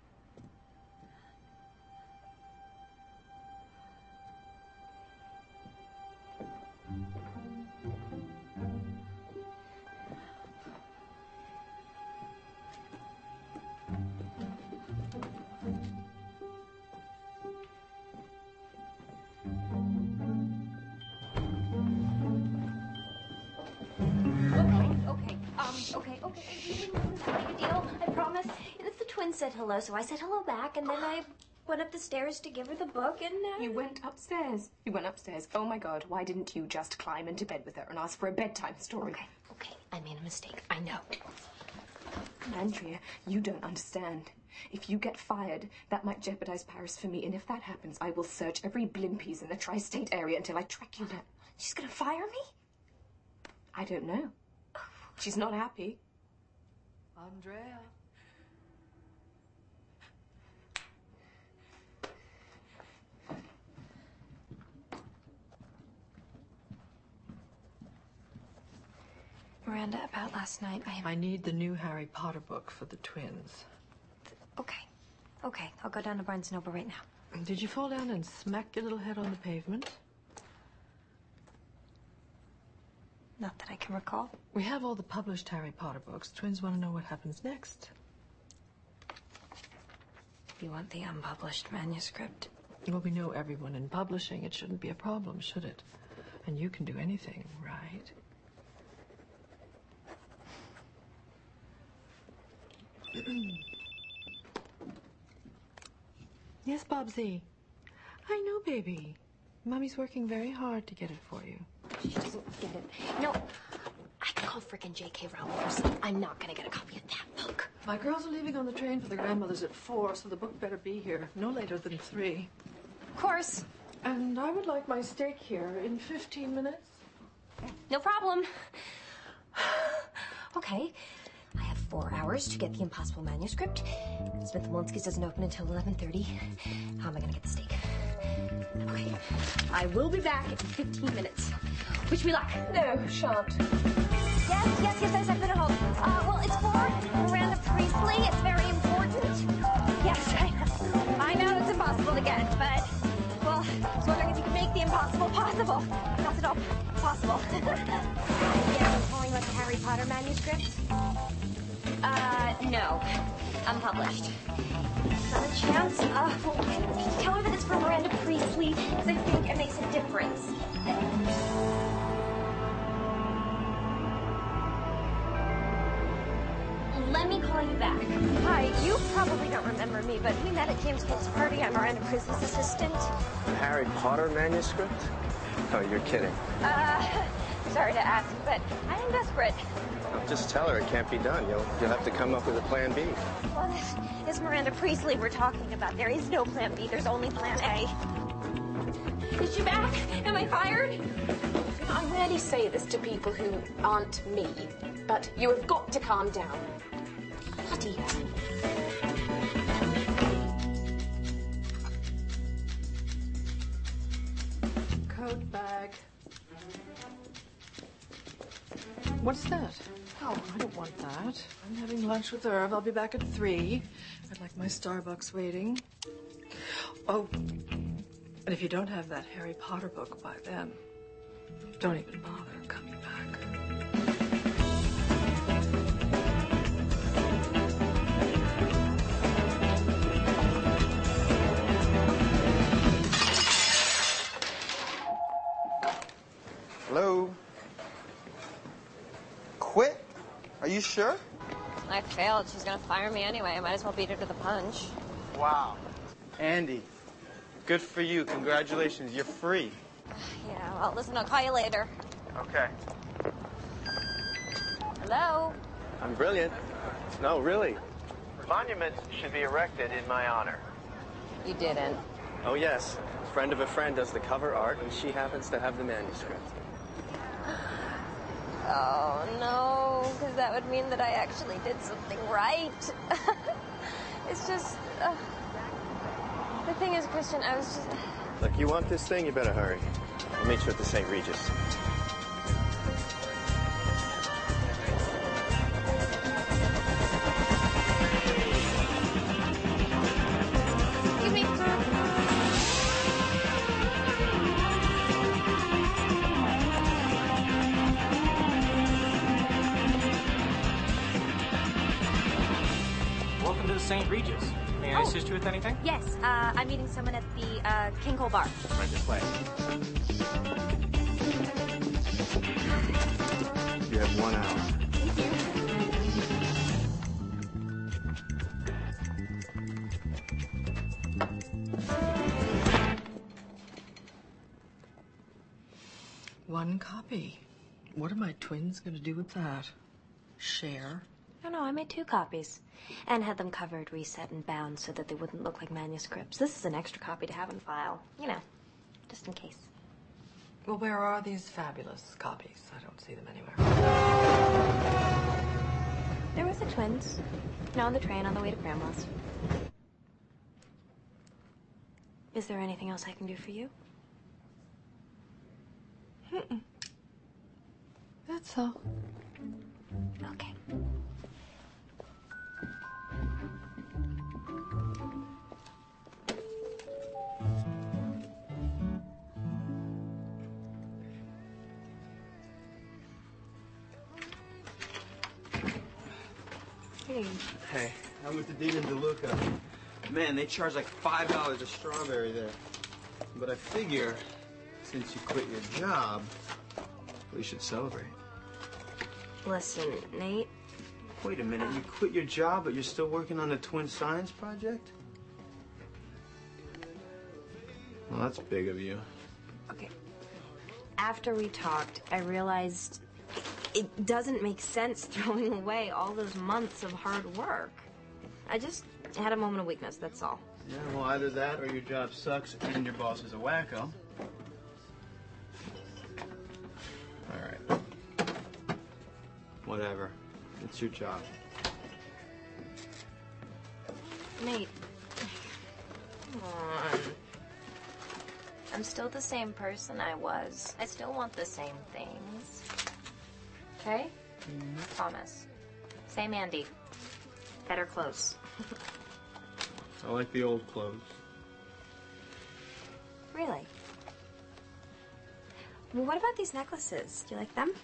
Okay, um, okay, okay. It's not a big deal, I promise. It's the twins said hello, so I said hello back, and then I went up the stairs to give her the book, and uh... You went upstairs. You went upstairs. Oh my God, why didn't you just climb into bed with her and ask for a bedtime story? Okay, okay, I made a mistake. I know. Andrea, you don't understand. If you get fired, that might jeopardize Paris for me, and if that happens, I will search every Blimpies in the tri-state area until I track you down. She's gonna fire me? I don't know. She's not happy. Andrea. Miranda, about last night, I... I need the new Harry Potter book for the twins. Okay. Okay, I'll go down to Barnes and Noble right now. Did you fall down and smack your little head on the pavement? Not that I can recall. We have all the published Harry Potter books. Twins want to know what happens next. You want the unpublished manuscript? Well, we know everyone in publishing. It shouldn't be a problem, should it? And you can do anything, right? Yes, Bobsy. I know, baby. Mommy's working very hard to get it for you. She doesn't get it. No, I can call frickin' J K Rowling herself. I'm not gonna get a copy of that book. My girls are leaving on the train for their grandmother's at four, so the book better be here no later than three. Of course. And I would like my steak here in fifteen minutes. No problem. Okay. I have four hours to get the impossible manuscript. Smith and Wollensky's doesn't open until eleven thirty. How am I gonna get the steak? Okay. I will be back in fifteen minutes. Wish me luck. No, shan't. Yes, yes, yes, yes, I put it hold. Uh, well, it's for Miranda Priestley. It's very important. Yes, I know. I know it's impossible to get, but, well, I was wondering if you could make the impossible possible. Not at all possible. Yeah, I'm calling about the Harry Potter manuscript. Uh, no. Unpublished. Not a chance. Uh, well, tell her that it's for Miranda Priestley, because I think it makes a difference. Let me call you back. Hi, you probably don't remember me, but we met at James Cook's party. I'm Miranda Priestley's assistant. The Harry Potter manuscript? Oh, you're kidding. Uh, sorry to ask, but I am desperate. Well, just tell her it can't be done. You'll, you'll have to come up with a plan B. Well, this is Miranda Priestley we're talking about. There is no plan B. There's only plan A. Is she back? Am I fired? I rarely say this to people who aren't me, but you have got to calm down. Bloody. What's that? Oh, I don't want that. I'm having lunch with Irv. I'll be back at three. I'd like my Starbucks waiting. Oh, and if you don't have that Harry Potter book by then, don't even bother coming back. Hello? Quit? Are you sure? I failed. She's gonna fire me anyway. I might as well beat her to the punch. Wow. Andy, good for you. Congratulations. You're free. Yeah, well, listen, I'll call you later. Okay. Hello? I'm brilliant. No, really. Monuments should be erected in my honor. You didn't. Oh, yes. A friend of a friend does the cover art, and she happens to have the manuscript. Oh, no, because that would mean that I actually did something right. It's just... Uh, the thing is, Christian, I was just... Look, you want this thing, you better hurry. I'll meet you at the Saint Regis. Give me... Welcome to the Saint Regis. May I Oh. assist you with anything? Yes, uh, I'm meeting someone at the uh, King Cole Bar. Right this way. You have one hour. One copy. What are my twins going to do with that? Share? No, no, I made two copies and had them covered, reset, and bound so that they wouldn't look like manuscripts. This is an extra copy to have in file, you know, just in case. Well, where are these fabulous copies? I don't see them anywhere. They're with the twins, you know, on the train on the way to Grandma's. Is there anything else I can do for you? Mm-mm. That's all. Okay. Hey. Hey, I'm with the Dean and DeLuca. Man, they charge like five dollars a strawberry there. But I figure, since you quit your job, we should celebrate. Listen, Nate. Wait a minute, you quit your job, but you're still working on the Twin Science Project? Well, that's big of you. Okay. After we talked, I realized it doesn't make sense throwing away all those months of hard work. I just had a moment of weakness, that's all. Yeah, well, either that or your job sucks and your boss is a wacko. All right. Whatever. It's your job. Nate. Come on. I'm still the same person I was. I still want the same things. Okay? Mm-hmm. Promise. Same Andy. Better clothes. I like the old clothes. Really? Well, what about these necklaces? Do you like them?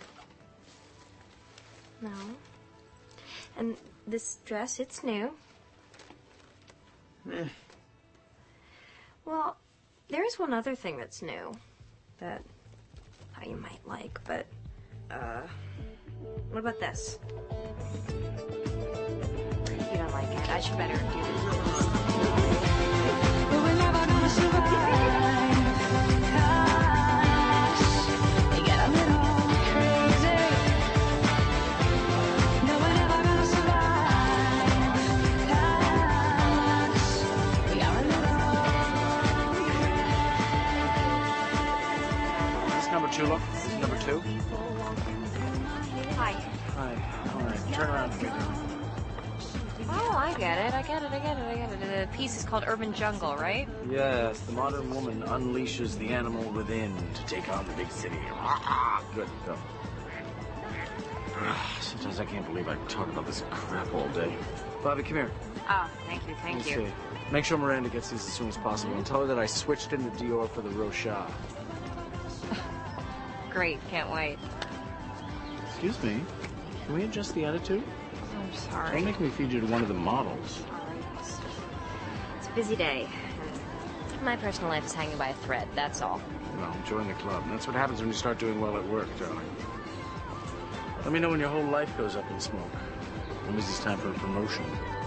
No. And this dress, it's new. Eh. Well, there is one other thing that's new that uh, you might like, but, uh, what about this? You don't like it. I should better do this. But we're never gonna survive. You get a little crazy. No, we're never gonna survive. We are a little. This number two, look. This is number two. Hi. Hi. All right. Turn around for me now. Oh, I get it. I get it. I get it. I get it. The piece is called Urban Jungle, right? Yes, the modern woman unleashes the animal within to take on the big city. Good, go. Sometimes I can't believe I talk about this crap all day. Bobby, come here. Oh, thank you, thank Let me you. see. Make sure Miranda gets these as soon as possible, and tell her that I switched into Dior for the Rochelle. Great, can't wait. Excuse me. Can we adjust the attitude? I'm sorry. Don't make me feed you to one of the models. It's a busy day. My personal life is hanging by a thread, that's all. Well, join the club. And that's what happens when you start doing well at work, darling. Let me know when your whole life goes up in smoke. When is this time for a promotion?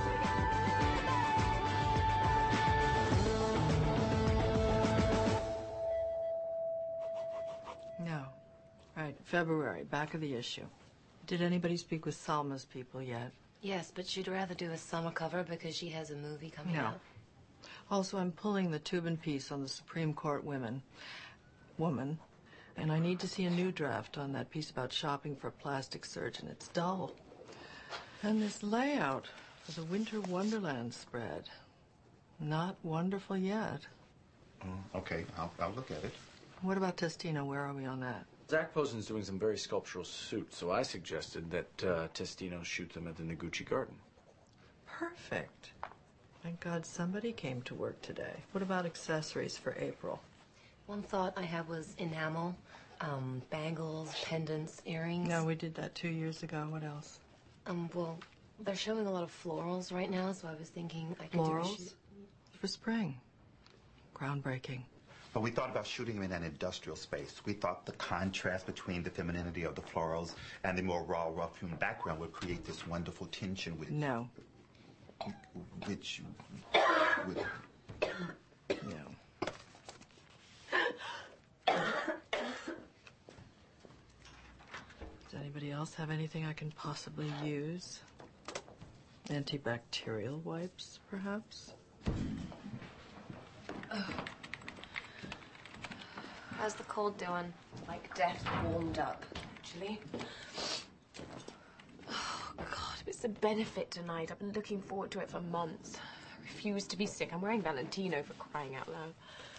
No. Right, February, back of the issue. Did anybody speak with Salma's people yet? Yes, but she'd rather do a summer cover because she has a movie coming No. out. Also, I'm pulling the Tubin piece on the Supreme Court women, woman, and I need to see a new draft on that piece about shopping for a plastic surgeon. It's dull. And this layout for the Winter Wonderland spread, not wonderful yet. Mm, okay, I'll, I'll look at it. What about Testino? Where are we on that? Zach Posen's doing some very sculptural suits, so I suggested that uh, Testino shoot them at the Noguchi Garden. Perfect. Thank God somebody came to work today. What about accessories for April? One thought I had was enamel, um, bangles, pendants, earrings. No, we did that two years ago. What else? Um, well, they're showing a lot of florals right now, so I was thinking I could do a Florals? shoot. For spring. Groundbreaking. But we thought about shooting them in an industrial space. We thought the contrast between the femininity of the florals and the more raw, rough-hewn background would create this wonderful tension with... No. Which... With... No. Does anybody else have anything I can possibly use? Antibacterial wipes, perhaps? How's the cold doing? Like death warmed up, actually. Oh, God, it's a benefit tonight. I've been looking forward to it for months. I refuse to be sick. I'm wearing Valentino for crying out loud.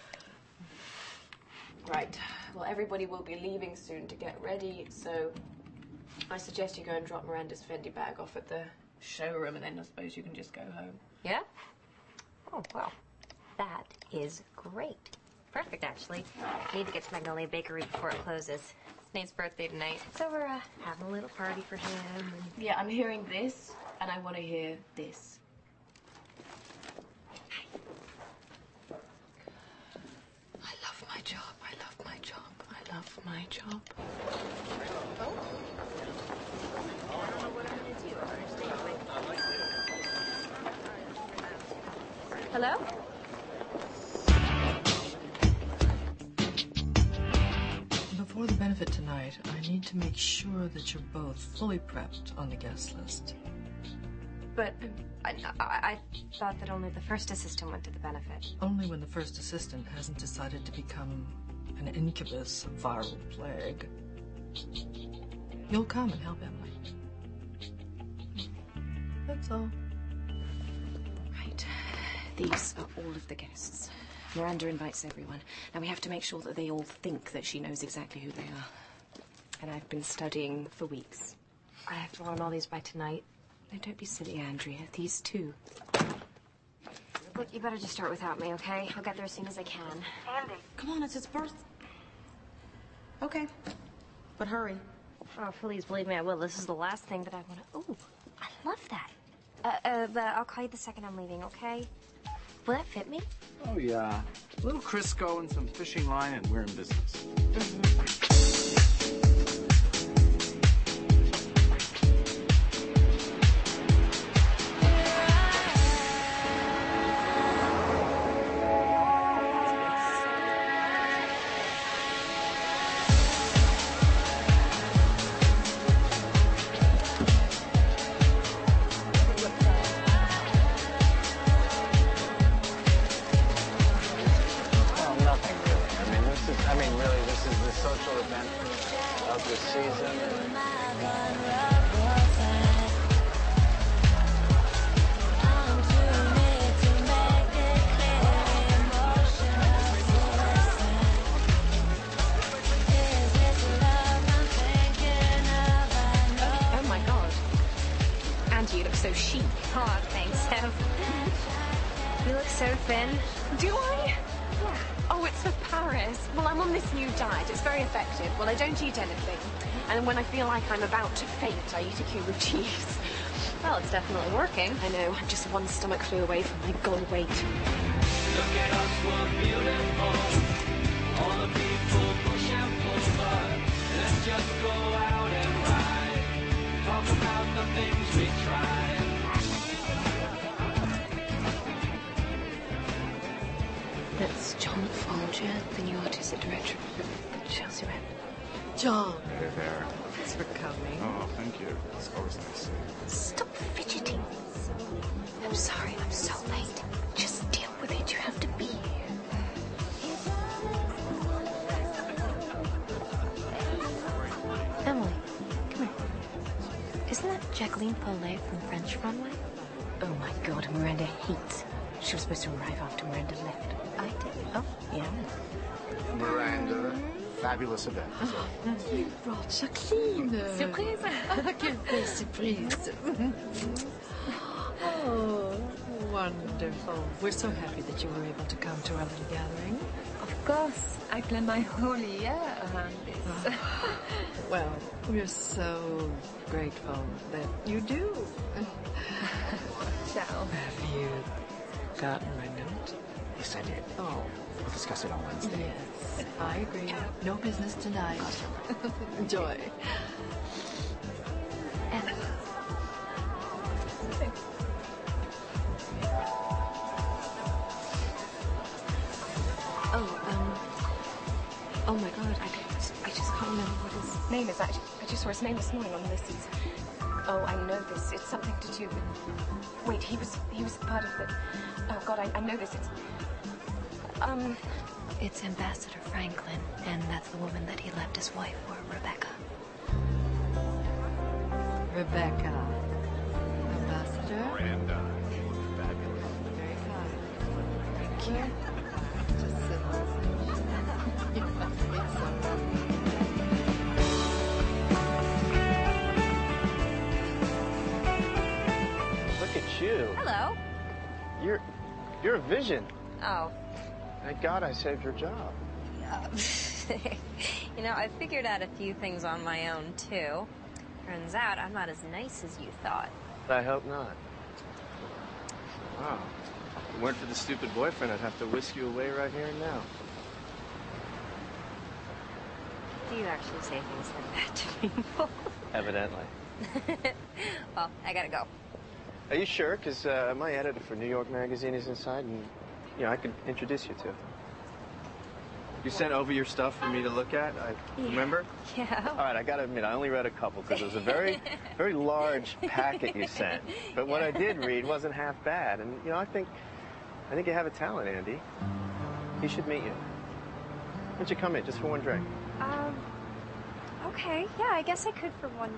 Right. Well, everybody will be leaving soon to get ready, so I suggest you go and drop Miranda's Fendi bag off at the showroom, and then I suppose you can just go home. Yeah? Oh, well, that is great. Perfect, actually. I need to get to Magnolia Bakery before it closes. It's Nate's birthday tonight, so we're uh, having a little party for him. And... Yeah, I'm hearing this, and I want to hear this. I love my job. I love my job. I love my job. Hello? Before the benefit tonight, I need to make sure that you're both fully prepped on the guest list. But I, I, I thought that only the first assistant went to the benefit. Only when the first assistant hasn't decided to become an incubus of viral plague. You'll come and help Emily. That's all. Right. These are all of the guests. Miranda invites everyone. Now, we have to make sure that they all think that she knows exactly who they are. And I've been studying for weeks. I have to learn all these by tonight. No, don't be silly, Andrea. These two. Look, you better just start without me, okay? I'll get there as soon as I can. Andy. Come on, it's his birth. Okay. But hurry. Oh, please, believe me, I will. This is the last thing that I want to... Ooh, I love that. Uh, uh, but I'll call you the second I'm leaving, okay? Will that fit me? Oh, yeah. A little Crisco and some fishing line, and we're in business. Mm-hmm. know, Finn. Do I? Yeah. Oh, it's for Paris. Well, I'm on this new diet. It's very effective. Well, I don't eat anything. And when I feel like I'm about to faint, I eat a cube of cheese. Well, it's definitely working. I know. I'm just one stomach flew away from my goal weight. Look at us, we're beautiful. All the people push and pull, but let's just go out and ride. Talk about the things we tried. That's John Folger, the new artistic director of Chelsea Rep. John. Hey there. Thanks for coming. Oh, thank you. It's always nice. Stop fidgeting. I'm sorry, I'm so late. Just deal with it. You have to be here. Emily, come here. Isn't that Jacqueline Paulet from French Runway? Oh my God, Miranda hates. She was supposed to arrive after Miranda left. I did. Oh, yeah. Miranda, fabulous event. You brought Jacqueline. Surprise. Quelle belle surprise. Oh, wonderful. We're so happy that you were able to come to our little gathering. Of course. I plan my whole year around this. Well, we're so grateful that you do. Ciao. Have you gotten my note? Yes, I did. Oh. We'll discuss it on Wednesday. Yes, I agree. No business tonight. Enjoy. Oh, um... Oh, my God, I, just, I just can't remember what his name is. I, I just saw his name this morning on Ulysses. Oh, I know this. It's something to do with... Wait, he was he was part of the... Oh, God, I, I know this. It's... Um... It's Ambassador Franklin, and that's the woman that he left his wife for, Rebecca. Rebecca. Ambassador? Miranda. Fabulous. Very kind. Thank you. Just sit on. You must be someone. Look at you. Hello. You're, you're a vision. Oh. Thank God I saved your job. Uh, you know, I figured out a few things on my own, too. Turns out I'm not as nice as you thought. I hope not. Wow. If it weren't for the stupid boyfriend, I'd have to whisk you away right here and now. Do you actually say things like that to people? Evidently. Well, I gotta go. Are you sure? Because uh, my editor for New York Magazine is inside, and, you know, I could introduce you to. You sent over your stuff for me to look at, I Yeah. remember? Yeah. All right, I gotta admit, I only read a couple, because it was a very, very large packet you sent. But what I did read wasn't half bad, and, you know, I think, I think you have a talent, Andy. He should meet you. Why don't you come in, just for one drink? Um, okay. Yeah, I guess I could for one.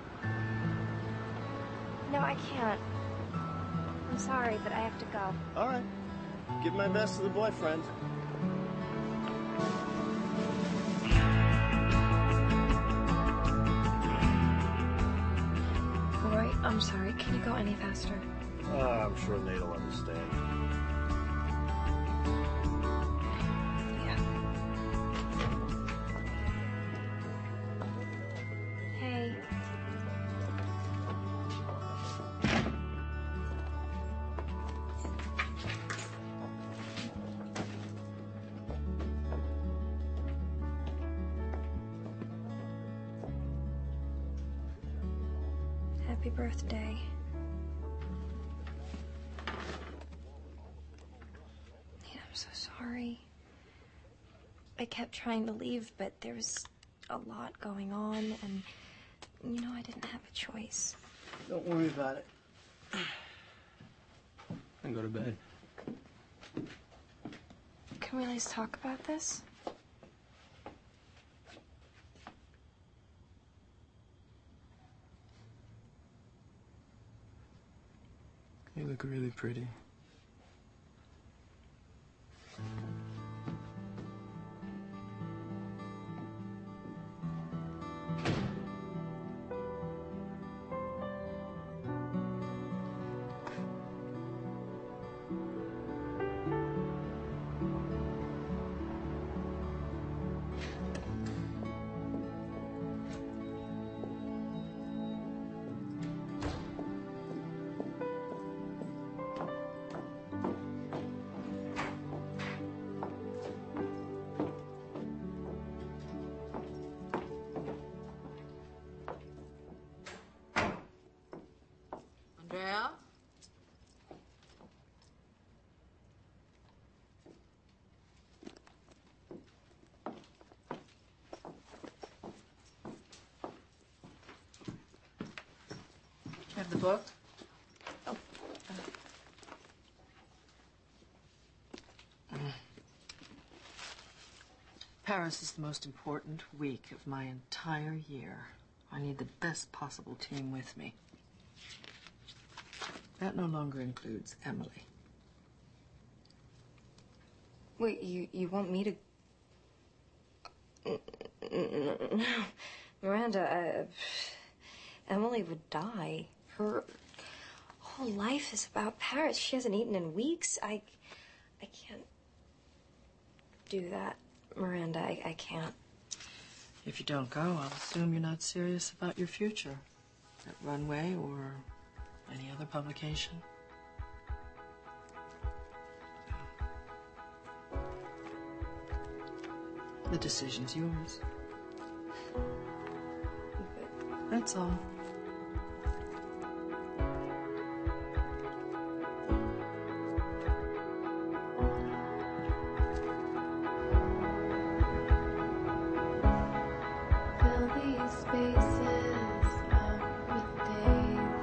No, I can't. I'm sorry, but I have to go. All right. Give my best to the boyfriend. Roy, I'm sorry. Can you go any faster? Uh, I'm sure Nate will understand. Hey. Happy birthday. Yeah, I'm so sorry. I kept trying to leave, but there was a lot going on, and, you know, I didn't have a choice. Don't worry about it. And go to bed. Can we at least talk about this? You look really pretty. Have the book? Oh. Paris is the most important week of my entire year. I need the best possible team with me. That no longer includes Emily. Wait, you, you want me to... No. Miranda, uh, Emily would die. Her whole life is about Paris. She hasn't eaten in weeks. I... I can't do that, Miranda. I, I can't. If you don't go, I'll assume you're not serious about your future at Runway or any other publication. The decision's yours. That's all. Fill these spaces up with days.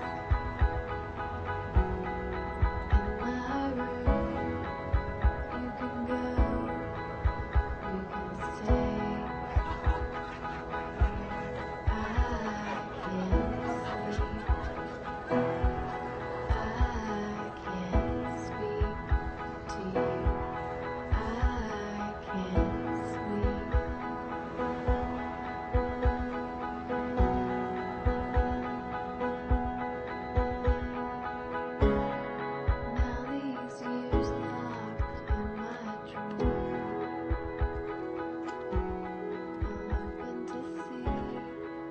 In my room, you can go, you can stay. I can't sleep. I can't speak to you. I can't sleep. Now these years locked in my drawer, I'll open to see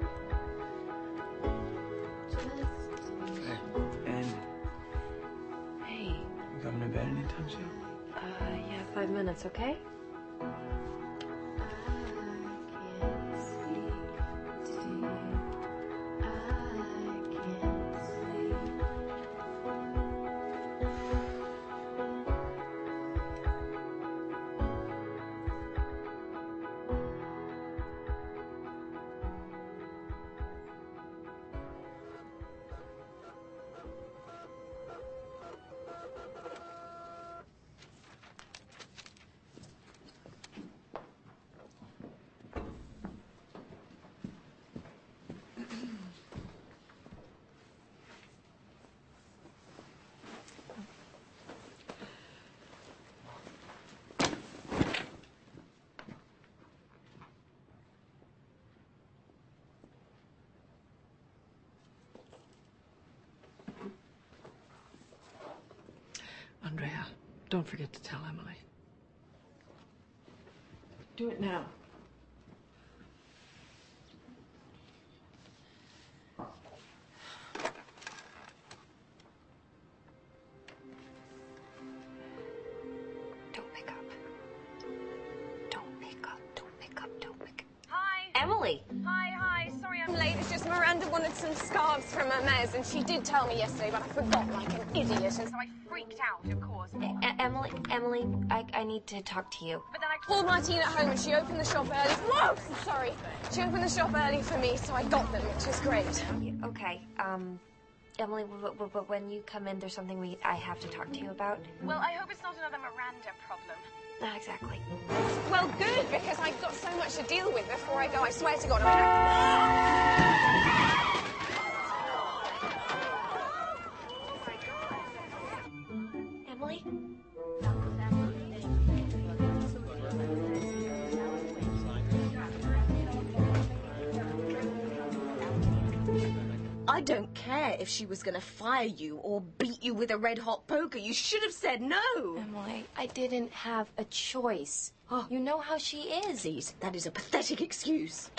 just And Hey, you coming to bed anytime soon? uh, yeah, five minutes, okay? can't speak to you. I can't sleep. Andrea, don't forget to tell Emily. Do it now. Don't pick up. Don't pick up. Don't pick up. Don't pick up. Hi. Emily! Hi, hi. Sorry I'm late. It's just Miranda wanted some scarves from Hermes, and she did tell me yesterday, but I forgot like an idiot, and so I freaked out, of course. E- Emily, Emily, I, I need to talk to you. But then I called Martine at home, and she opened the shop early. Whoa! Sorry. She opened the shop early for me, so I got them, which was great. Okay, um, Emily, w- w- but when you come in, there's something we I have to talk to you about. Well, I hope it's not another Miranda problem. Not exactly. Well, good, because I've got so much to deal with before I go. I swear to God, I'm gonna... Emily? I don't care if she was going to fire you or beat you with a red-hot poker. You should have said no. Emily, I didn't have a choice. Oh. You know how she is. Please, that is a pathetic excuse.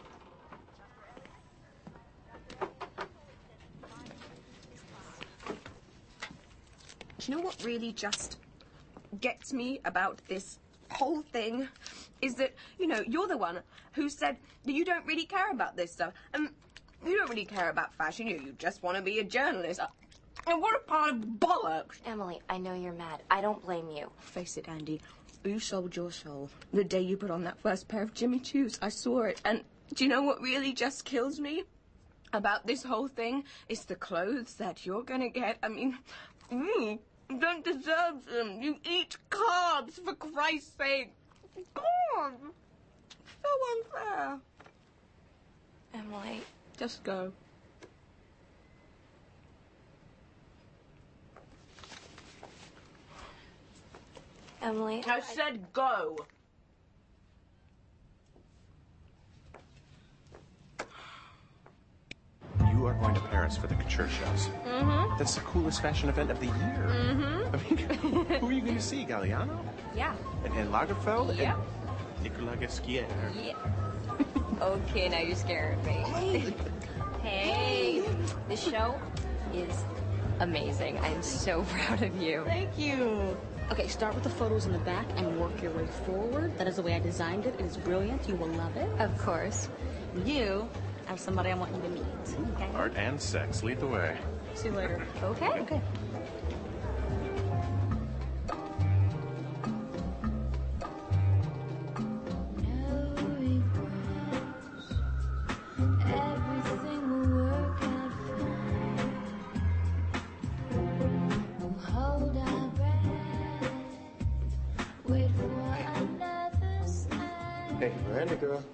Do you know what really just gets me about this whole thing? Is that, you know, you're the one who said that you don't really care about this stuff. And you don't really care about fashion. You, you just want to be a journalist. And what a pile of bollocks. Emily, I know you're mad. I don't blame you. Face it, Andy. You sold your soul the day you put on that first pair of Jimmy Choos. I saw it. And do you know what really just kills me? about this whole thing is the clothes that you're gonna get. I mean, mm, you don't deserve them. You eat carbs, for Christ's sake. God, so unfair. Emily. Just go. Emily. I said go. You are going to Paris for the couture shows. Mm-hmm. That's the coolest fashion event of the year. Mm-hmm. I mean, who are you going to see? Galliano? Yeah. And, and Lagerfeld? Yeah. And Nicolas Ghesquière. Yeah. Okay, now you're scaring me. Hey, this show is amazing. I'm so proud of you. Thank you. Okay, start with the photos in the back and work your way forward. That is the way I designed it. It is brilliant. You will love it. Of course. You have somebody I want you to meet. Okay? Art and sex. Lead the way. See you later. Okay. Okay. Everything will work out fine. We'll hold our breath. Wait for another sign. Hey, Miranda girl.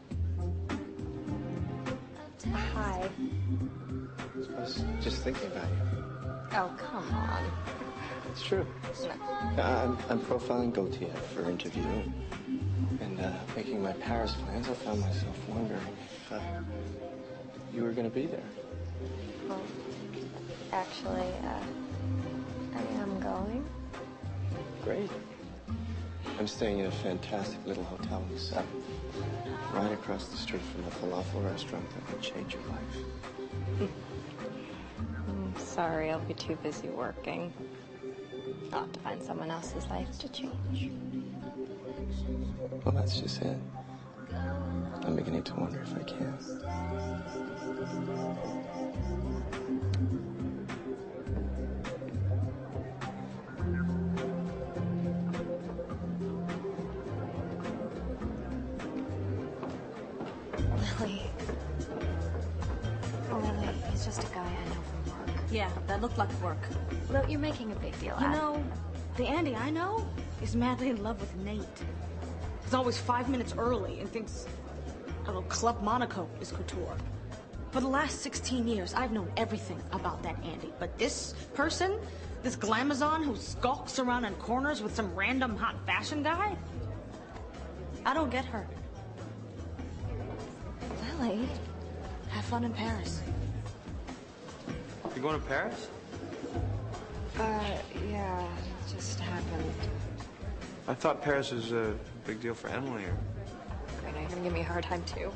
Hi. I was just thinking about you. Oh, come on. It's true. I'm, I'm profiling Gautier for an interview. And uh, making my Paris plans, I found myself wondering if uh, you were going to be there. Well, actually, uh, I am going. Great. I'm staying in a fantastic little hotel in the Seven, right across the street from a falafel restaurant that will change your life. I'm sorry, I'll be too busy working. I'll have to find someone else's life to change. Well, that's just it. I'm beginning to wonder if I can. Lily. Lily, he's just a guy I know from work. Yeah, that looked like work. Look, you're making a big deal You out know, the Andy I know is madly in love with Nate. He's always five minutes early and thinks, I don't know, Club Monaco is couture. For the last sixteen years, I've known everything about that Andy. But this person, this glamazon who skulks around in corners with some random hot fashion guy, I don't get her. Lily. Have fun in Paris. You going to Paris? Uh, yeah, it just happened. I thought Paris was a big deal for Emily. Or... Great, now you're gonna give me a hard time, too.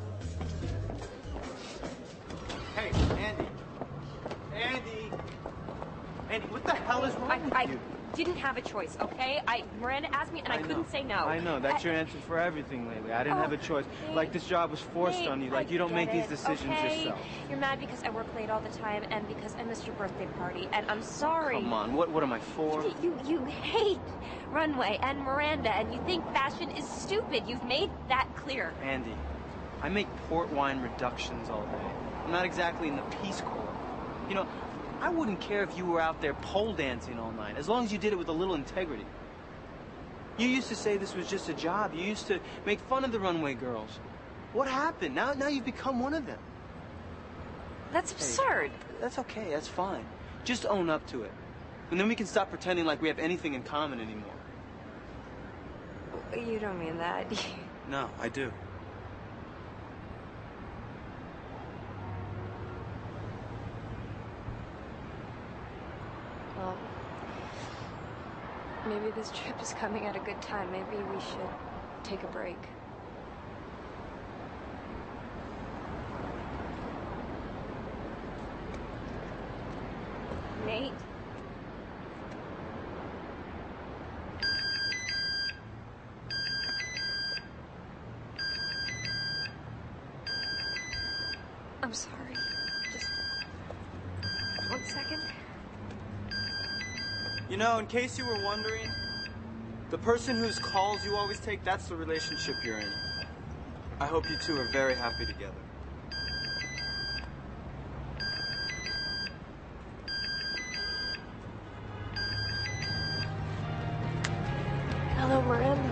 Hey, Andy. Andy. Andy, what the hell is wrong I, with I you? didn't have a choice, okay? I Miranda asked me, and I, I couldn't know. say no. I know. That's I, your answer for everything lately. I didn't Oh, have a choice. Nate, Like this job was forced Nate, on you. Like I you don't get make these it, decisions okay? yourself. You're mad because I work late all the time, and because I missed your birthday party, and I'm sorry. Come on. What what am I for? You, you you hate Runway and Miranda, and you think fashion is stupid. You've made that clear. Andy, I make port wine reductions all day. I'm not exactly in the Peace Corps. You know, I wouldn't care if you were out there pole dancing all night, as long as you did it with a little integrity. You used to say this was just a job. You used to make fun of the runway girls. What happened? Now, now you've become one of them. That's absurd. Hey, that's okay. That's fine. Just own up to it. And then we can stop pretending like we have anything in common anymore. You don't mean that. No, I do. Well, maybe this trip is coming at a good time. Maybe we should take a break. Nate. I'm sorry. Just one second. You know, in case you were wondering, the person whose calls you always take, that's the relationship you're in. I hope you two are very happy together. Hello, Miranda.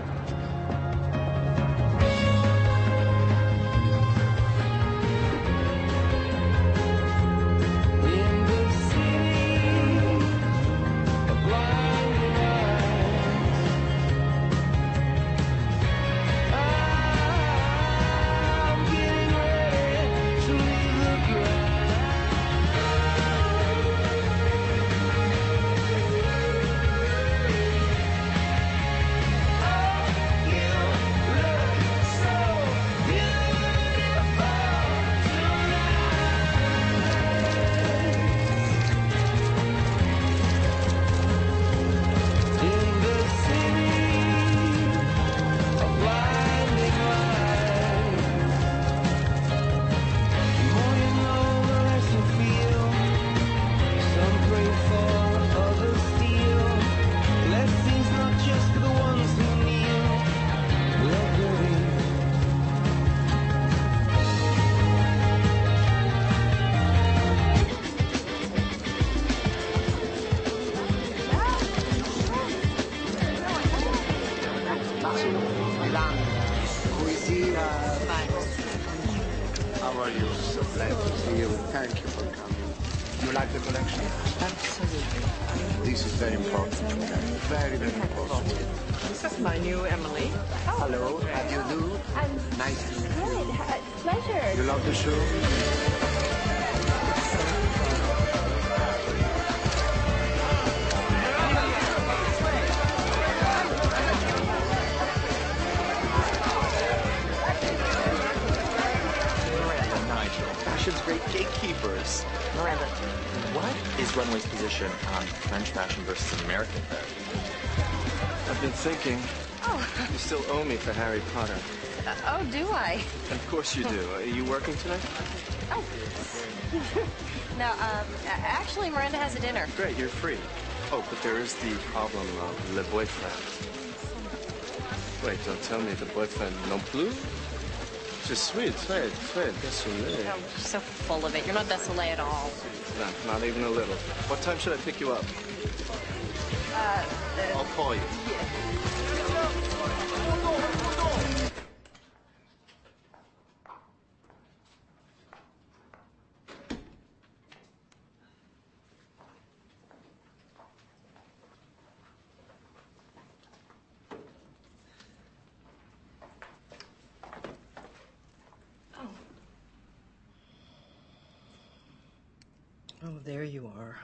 How are you? So glad to see you. Thank you for coming. You like the collection? Absolutely. This is very important. Very, very important. This is my new Emily. Hello, how do you do? I'm Nice to meet you. good. Uh, pleasure. You love the show? Miranda, Nigel, fashion's great gatekeepers. Miranda, what is Runway's position on French fashion versus American fashion? I've been thinking. Oh. You still owe me for Harry Potter. Uh, oh, do I? Of course you do. Are you working tonight? Oh. No, um, a- actually, Miranda has a dinner. Great, you're free. Oh, but there is the problem of le boyfriend. Wait, don't tell me the boyfriend non plus? Je suis très, très désolé. Oh, you're so full of it. You're not désolé at all. No, not even a little. What time should I pick you up? Uh, uh I'll call you. Oh, there you are.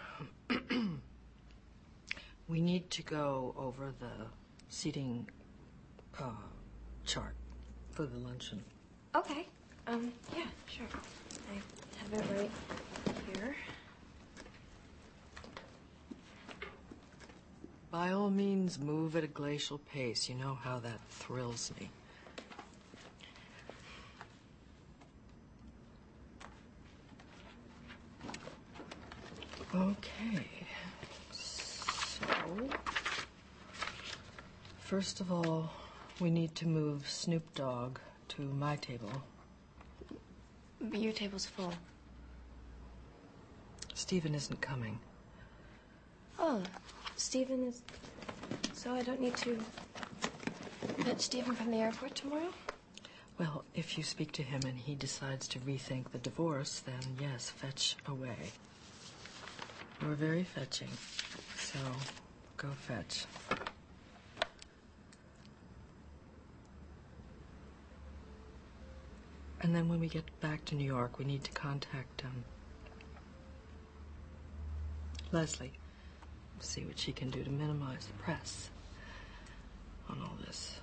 We need to go over the seating uh, chart for the luncheon. Okay. Um, yeah, sure. I have it right here. By all means, move at a glacial pace. You know how that thrills me. Okay. So, first of all, we need to move Snoop Dogg to my table. But your table's full. Stephen isn't coming. Oh, Stephen is... So I don't need to fetch Stephen from the airport tomorrow? Well, if you speak to him and he decides to rethink the divorce, then yes, fetch away. We're very fetching, so go fetch. And then when we get back to New York, we need to contact um, Leslie. See what she can do to minimize the press on all this.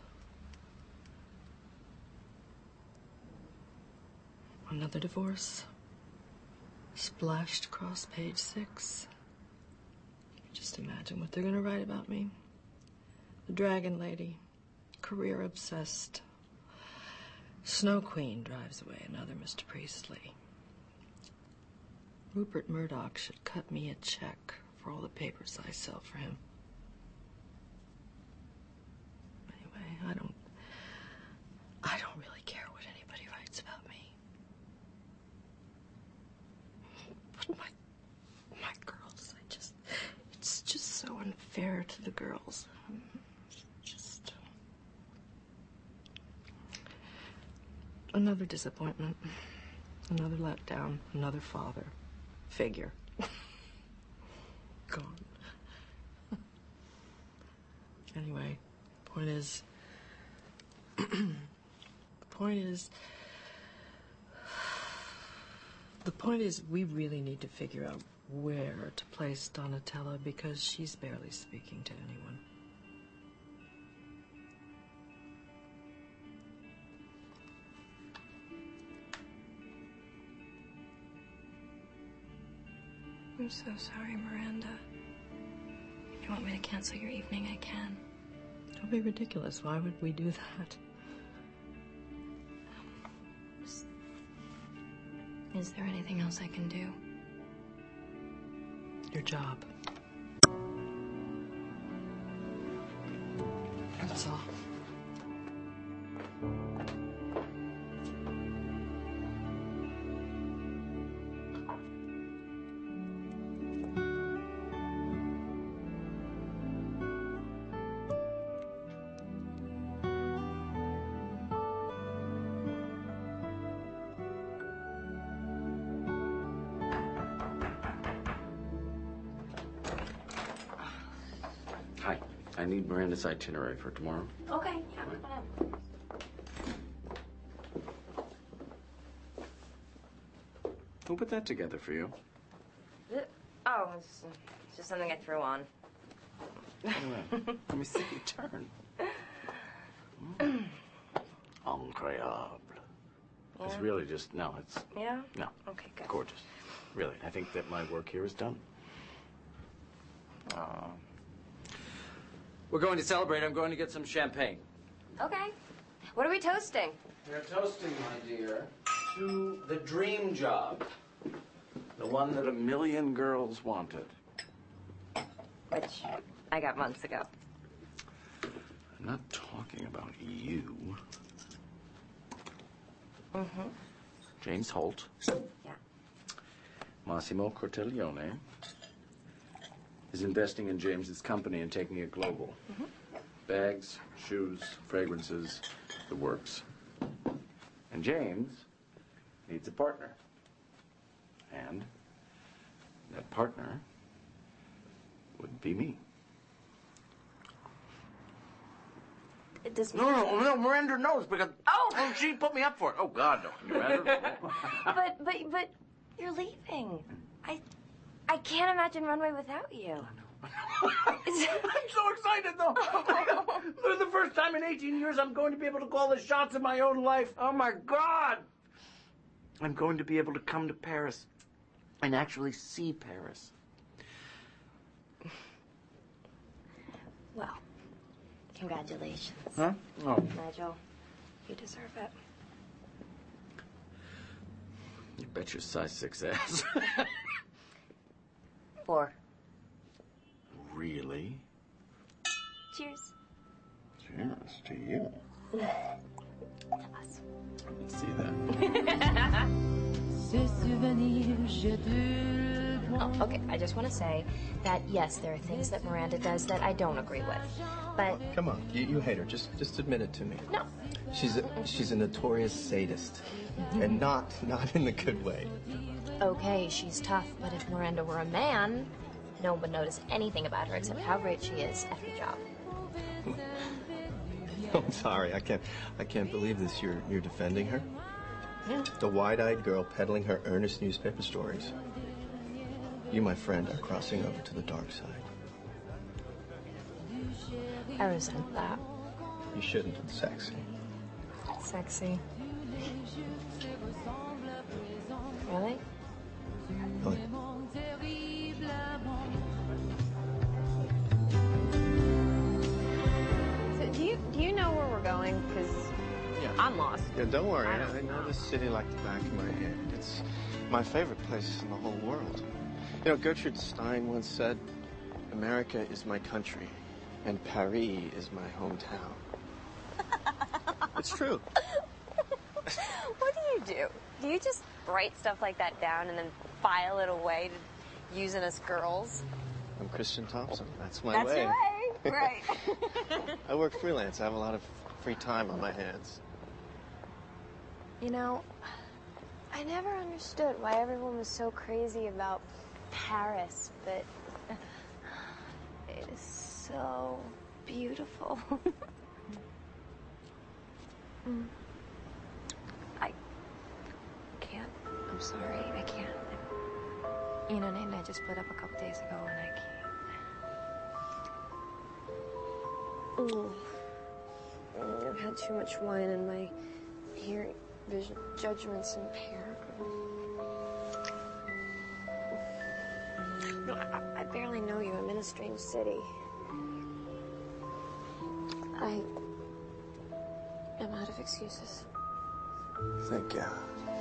Another divorce splashed across page six. Just imagine what they're going to write about me. The Dragon Lady, career obsessed. Snow Queen drives away another Mister Priestley. Rupert Murdoch should cut me a check for all the papers I sell for him. Anyway, I don't... I don't really care what anybody writes about me. But my... my girls, I just... It's just so unfair to the girls. Just... Another disappointment. Another letdown. Another father figure. Gone. Anyway, point is... the point is... The point is we really need to figure out where to place Donatella because she's barely speaking to anyone. I'm so sorry, Miranda. If you want me to cancel your evening, I can. Don't be ridiculous. Why would we do that? Is there anything else I can do? Your job. That's all. Hi. I need Miranda's itinerary for tomorrow. Okay, yeah, whatever. Who put that together for you? Oh, it's, it's just something I threw on. Let me see you turn. Mm. Incroyable. It's Yeah. really just, no, it's, Yeah? no. Okay, good. Gorgeous. Really, I think that my work here is done. Oh. We're going to celebrate. I'm going to get some champagne. Okay. What are we toasting? We're toasting, my dear, to the dream job. The one that a million girls wanted. Which I got months ago. I'm not talking about you. Mm-hmm. James Holt. Yeah. Massimo Cortellone is investing in James's company and taking it global. Mm-hmm. Bags, shoes, fragrances, the works. And James needs a partner. And that partner would be me. It does No, no, no, Miranda knows because oh, she put me up for it. Oh God, no, Miranda. But but but you're leaving. I I can't imagine Runway without you. I'm so excited, though. For the first time in eighteen years, I'm going to be able to call the shots in my own life. Oh, my God. I'm going to be able to come to Paris and actually see Paris. Well, congratulations. Huh? Oh. Nigel, you deserve it. You bet your size six ass. Four. Really? Cheers. Cheers to you. To us. See that? Oh, okay. I just want to say that yes, there are things that Miranda does that I don't agree with, but Come on, you, you hate her. Just just admit it to me. no. She's a, she's a notorious sadist, and not not in the good way. Okay, she's tough, but if Miranda were a man, no one would notice anything about her except how great she is at her job. I'm sorry, I can't I can't believe this. You're you're defending her. Yeah. The wide-eyed girl peddling her earnest newspaper stories. You, my friend, are crossing over to the dark side. I resent that. You shouldn't. It's sexy. Sexy. Really? Really? So do you do you know where we're going? Because Yeah. I'm lost. Yeah, don't worry. I I, don't I know this city like the back of my hand. It's my favorite place in the whole world. You know, Gertrude Stein once said, America is my country, and Paris is my hometown. It's true. What do you do? Do you just write stuff like that down and then file it away to use it as girls? I'm Christian Thompson. That's my That's way. your way, right? I work freelance. I have a lot of free time on my hands. You know, I never understood why everyone was so crazy about Paris, but it is so beautiful. Mm. I can't. I'm sorry. I can't. You know, Nate and I just split up a couple days ago, and I can't. Mm. Mm, I've had too much wine, and my hearing, vision, judgment's impaired. No, I, I barely know you. I'm in a strange city. I am out of excuses. Thank God.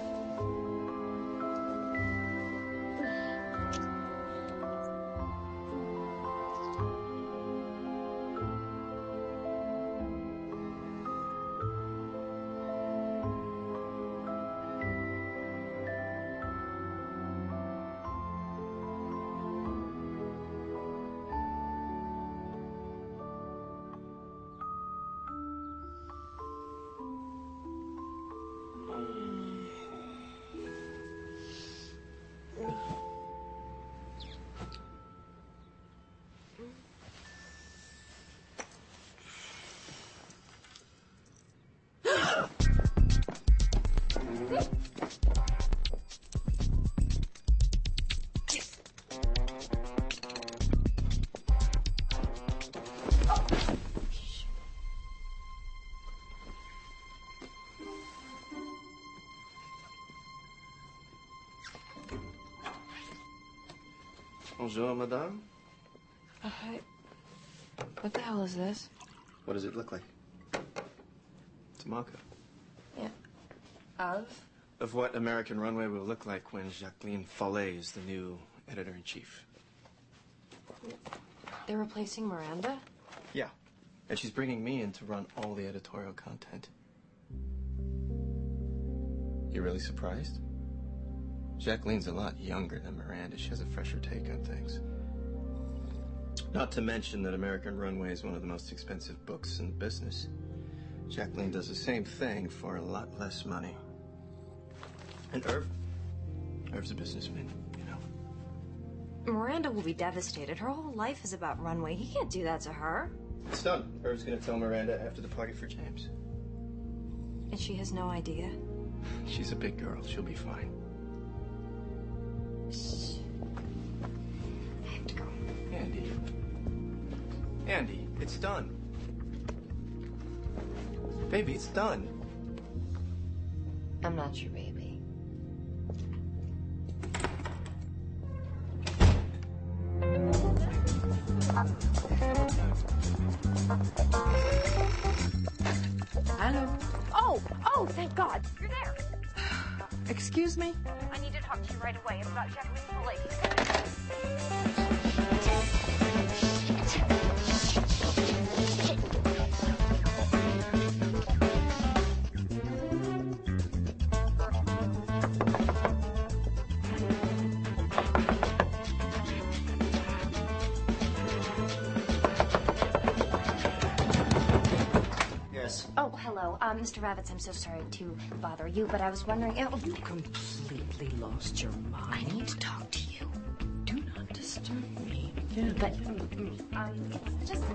Bonjour, madame. Uh, hi. What the hell is this? What does it look like? It's a mock-up. Yeah. Of? Of what American Runway will look like when Jacqueline Follet is the new editor-in-chief. They're replacing Miranda? Yeah. And she's bringing me in to run all the editorial content. You really surprised? Jacqueline's a lot younger than Miranda. She has a fresher take on things. Not to mention that American Runway is one of the most expensive books in the business. Jacqueline does the same thing for a lot less money. And Irv? Irv's a businessman, you know. Miranda will be devastated. Her whole life is about Runway. He can't do that to her. It's done. Irv's gonna tell Miranda after the party for James. And she has no idea? She's a big girl. She'll be fine. I have to go. Andy. Andy, it's done. Baby, it's done. I'm not your baby. Hello. Oh, oh, thank God. You're there. Excuse me? I need to talk to you right away. It's about Jacqueline Follet. Yes. Oh, hello. Um, Mister Ravitz, I'm so sorry to bother you, but I was wondering... Oh, You completely lost your mind. I need to talk to you. Do not disturb me again. But, um, it's just...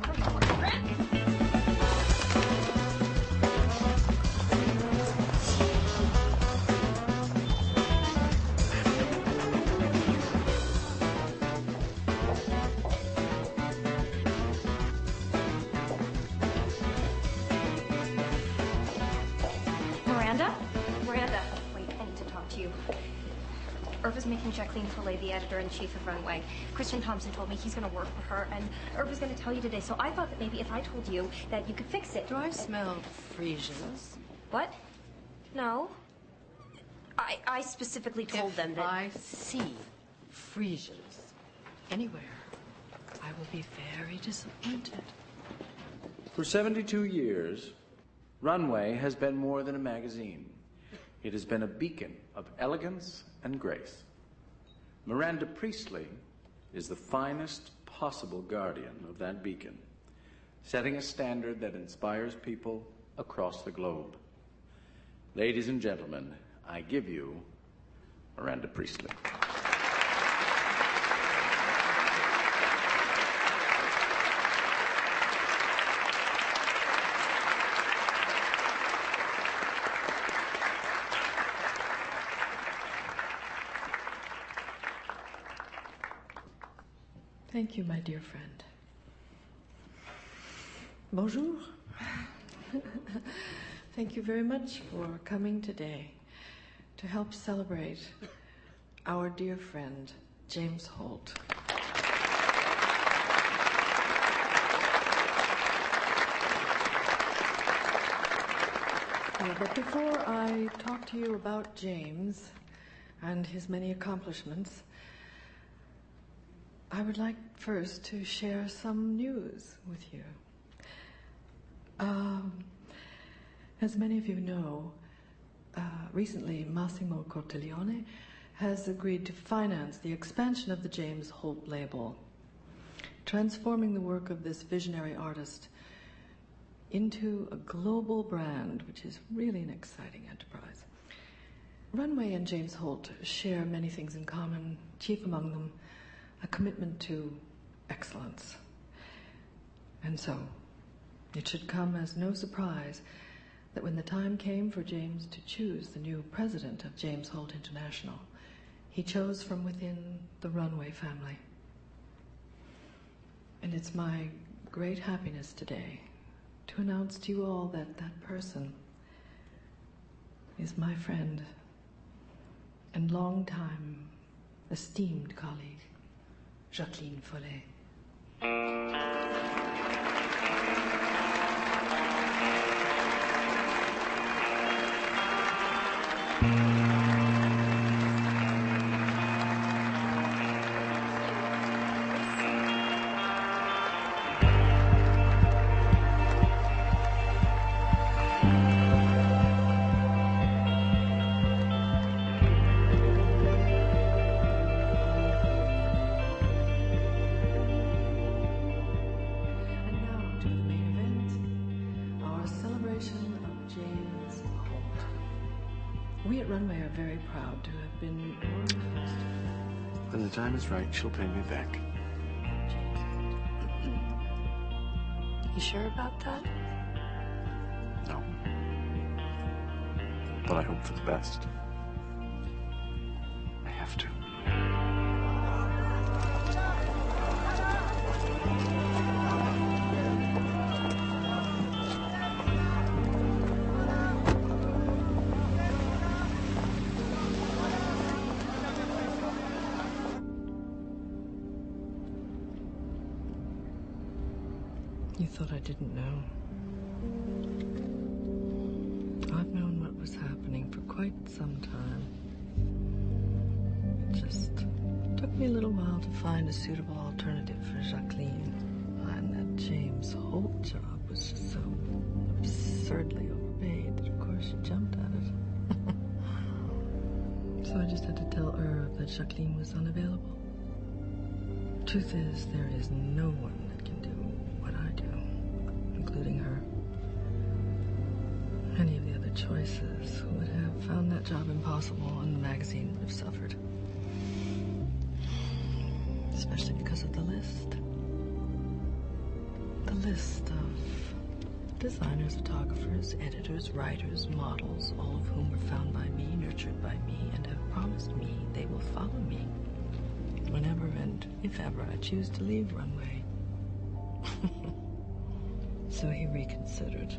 Miranda? Miranda, wait, I need to talk to you. Irv is making Jacqueline Follet the editor-in-chief of Runway. Christian Thompson told me he's going to work for her, and Irv was going to tell you today, so I thought that maybe if I told you that you could fix it. Do I smell freesias? What? No. I, I specifically told if them that... I see freesias anywhere, I will be very disappointed. For seventy-two years, Runway has been more than a magazine. It has been a beacon of elegance and grace. Miranda Priestley is the finest possible guardian of that beacon, setting a standard that inspires people across the globe. Ladies and gentlemen, I give you Miranda Priestley. Thank you, my dear friend. Bonjour. Thank you very much for coming today to help celebrate our dear friend, James Holt. Uh, but before I talk to you about James and his many accomplishments, I would like first to share some news with you. Um, as many of you know, uh, recently Massimo Cortellone has agreed to finance the expansion of the James Holt label, transforming the work of this visionary artist into a global brand, which is really an exciting enterprise. Runway and James Holt share many things in common, chief among them a commitment to excellence. And so, it should come as no surprise that when the time came for James to choose the new president of James Holt International, he chose from within the Runway family. And it's my great happiness today to announce to you all that that person is my friend and longtime esteemed colleague, Jacqueline Follet. Very proud to have been one of the first. When the time is right, she'll pay me back. You sure about that? No. But I hope for the best. I have to. You thought I didn't know. I've known what was happening for quite some time. It just took me a little while to find a suitable alternative for Jacqueline. And that James Holt job was just so absurdly overpaid that, of course, she jumped at it. So I just had to tell Irv that Jacqueline was unavailable. Truth is, there is no one that can do what I do, including her. Any of the other choices would have found that job impossible, and the magazine would have suffered. Especially because of the list. The list of designers, photographers, editors, writers, models, all of whom were found by me, nurtured by me, and have promised me they will follow me whenever and if ever I choose to leave Runway. So he reconsidered.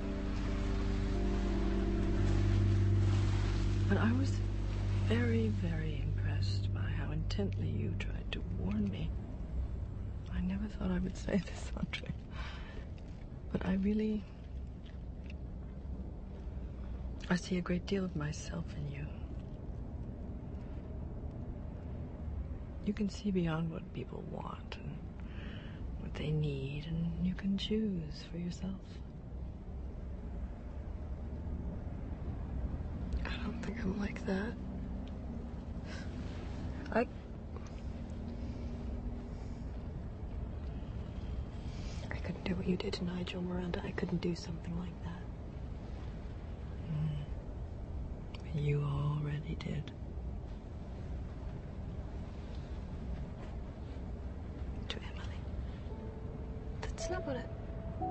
But I was very, very impressed by how intently you tried to warn me. I never thought I would say this, Andre. But I really... I see a great deal of myself in you. You can see beyond what people want and what they need, and you can choose for yourself. I don't think I'm like that. I... I couldn't do what you did to Nigel, Miranda. I couldn't do something like that. You already did. To Emily. That's not what I...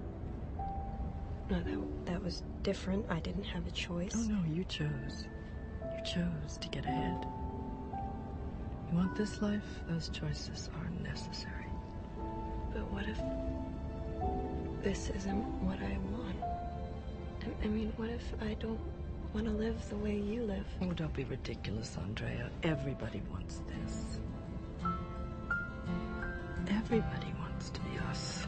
No, that, that was different. I didn't have a choice. Oh, no, you chose. You chose to get ahead. You want this life? Those choices are necessary. But what if this isn't what I want? I, I mean, what if I don't want to live the way you live? Oh, don't be ridiculous, Andrea. Everybody wants this. Everybody wants to be us.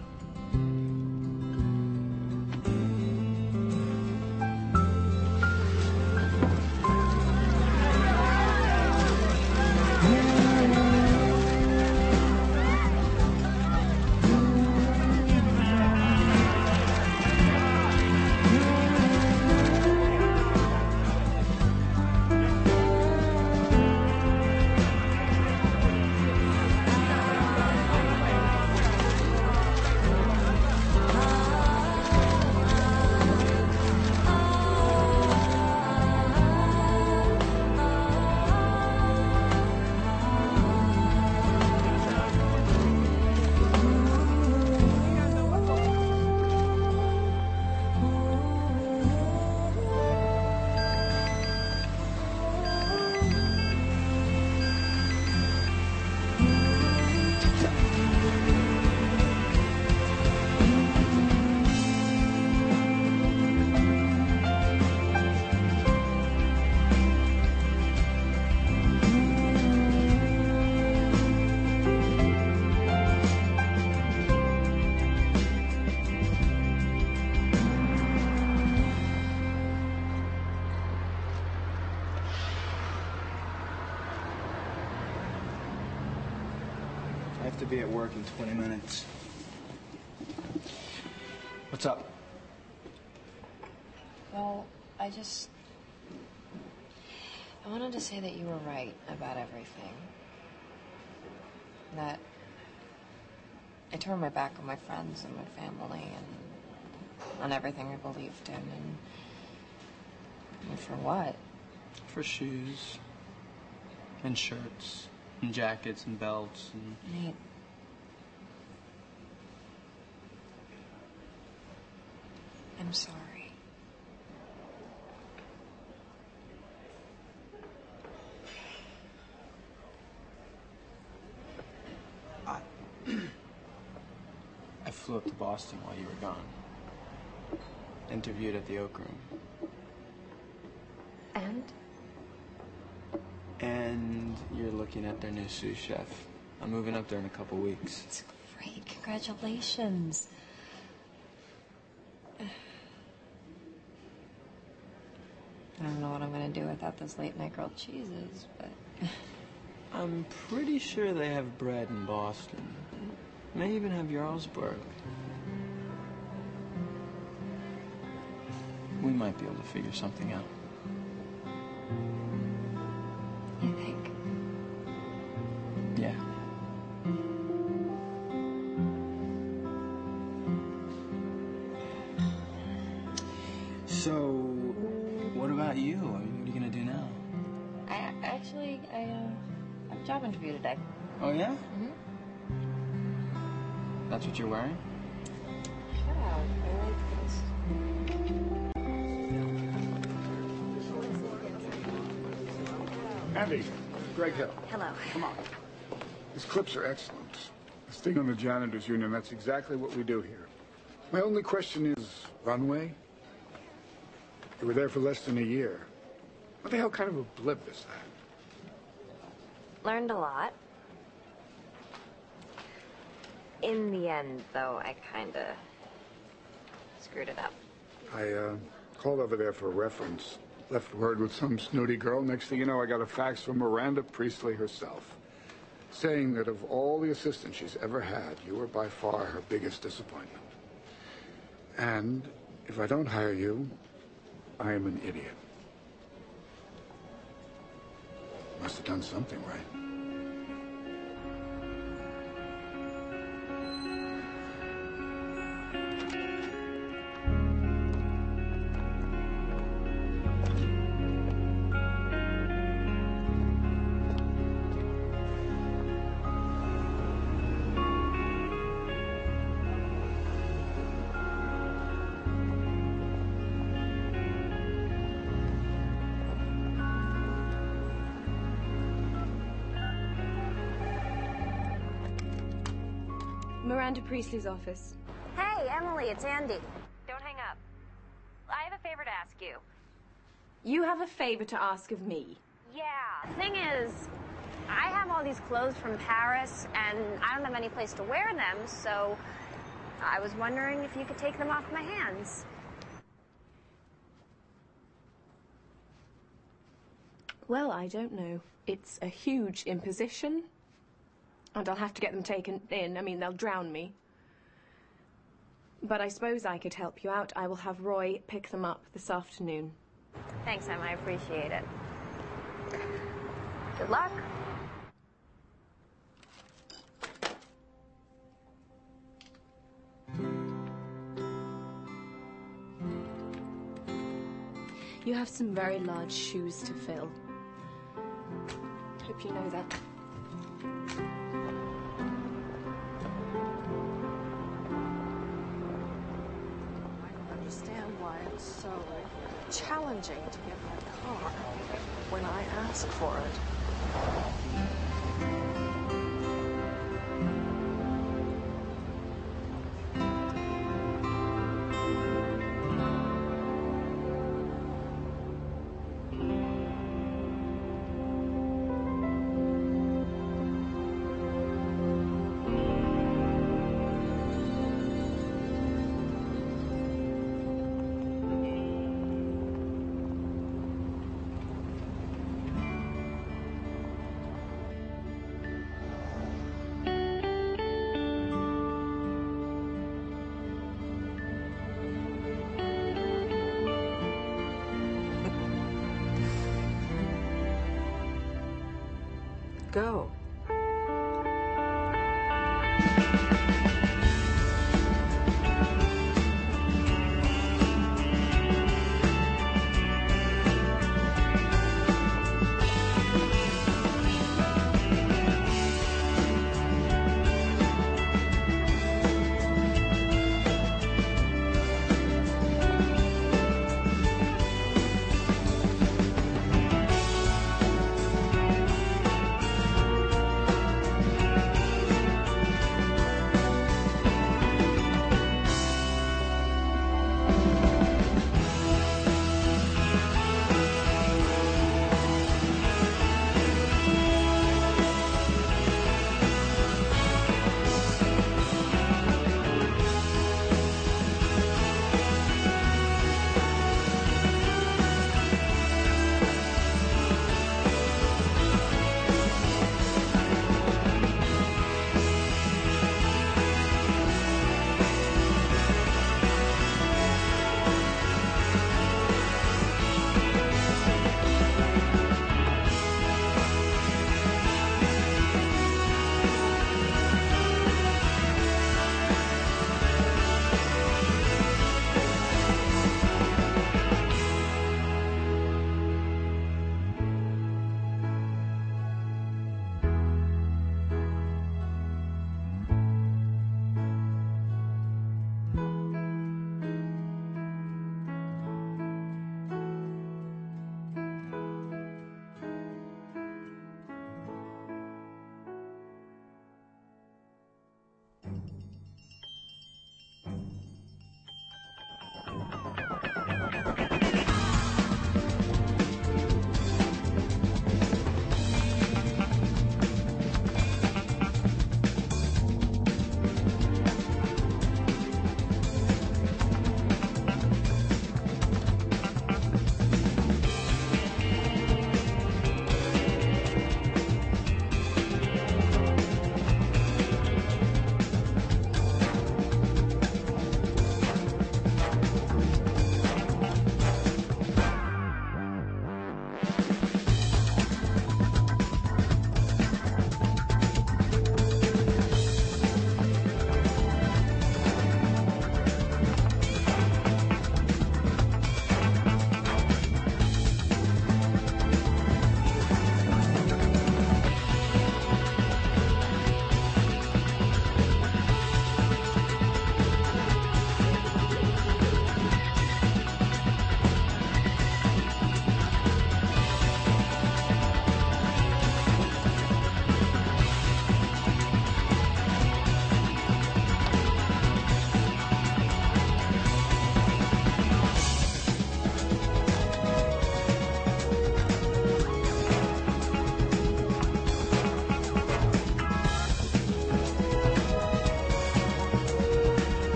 I have to be at work in twenty minutes. What's up? Well, I just... I wanted to say that you were right about everything. That I turned my back on my friends and my family and on everything I believed in. And, and for what? For shoes. And shirts. And jackets and belts and... Nate. I'm sorry. I... I flew up to Boston while you were gone. Interviewed at the Oak Room. And? And you're looking at their new sous chef. I'm moving up there in a couple weeks. It's great. Congratulations. I don't know what I'm going to do without those late night grilled cheeses, but... I'm pretty sure they have bread in Boston. May even have Jarlsberg. We might be able to figure something out. You think? Yeah. So, what about you? I mean, what are you gonna do now? I actually, I uh, have a job interview today. Oh, yeah? Mm-hmm. That's what you're wearing? Shut up. I like this. Andy, Greg Hill. Hello. Come on. These clips are excellent. This thing on the janitors union, that's exactly what we do here. My only question is, runway? You were there for less than a year. What the hell kind of a blip is that? Learned a lot. In the end, though, I kind of screwed it up. I uh, called over there for a reference. Left word with some snooty girl. Next thing you know, I got a fax from Miranda Priestley herself, saying that of all the assistants she's ever had, you were by far her biggest disappointment. And if I don't hire you, I am an idiot. Must have done something right. Miranda Priestley's office. Hey, Emily, it's Andy. Don't hang up. I have a favor to ask you. You have a favor to ask of me. Yeah, the thing is, I have all these clothes from Paris, and I don't have any place to wear them, so I was wondering if you could take them off my hands. Well, I don't know. It's a huge imposition, and I'll have to get them taken in. I mean, they'll drown me. But I suppose I could help you out. I will have Roy pick them up this afternoon. Thanks, Em. I appreciate it. Good luck. You have some very large shoes to fill. Hope you know that. I don't understand why it's so challenging to get my car when I ask for it. Go.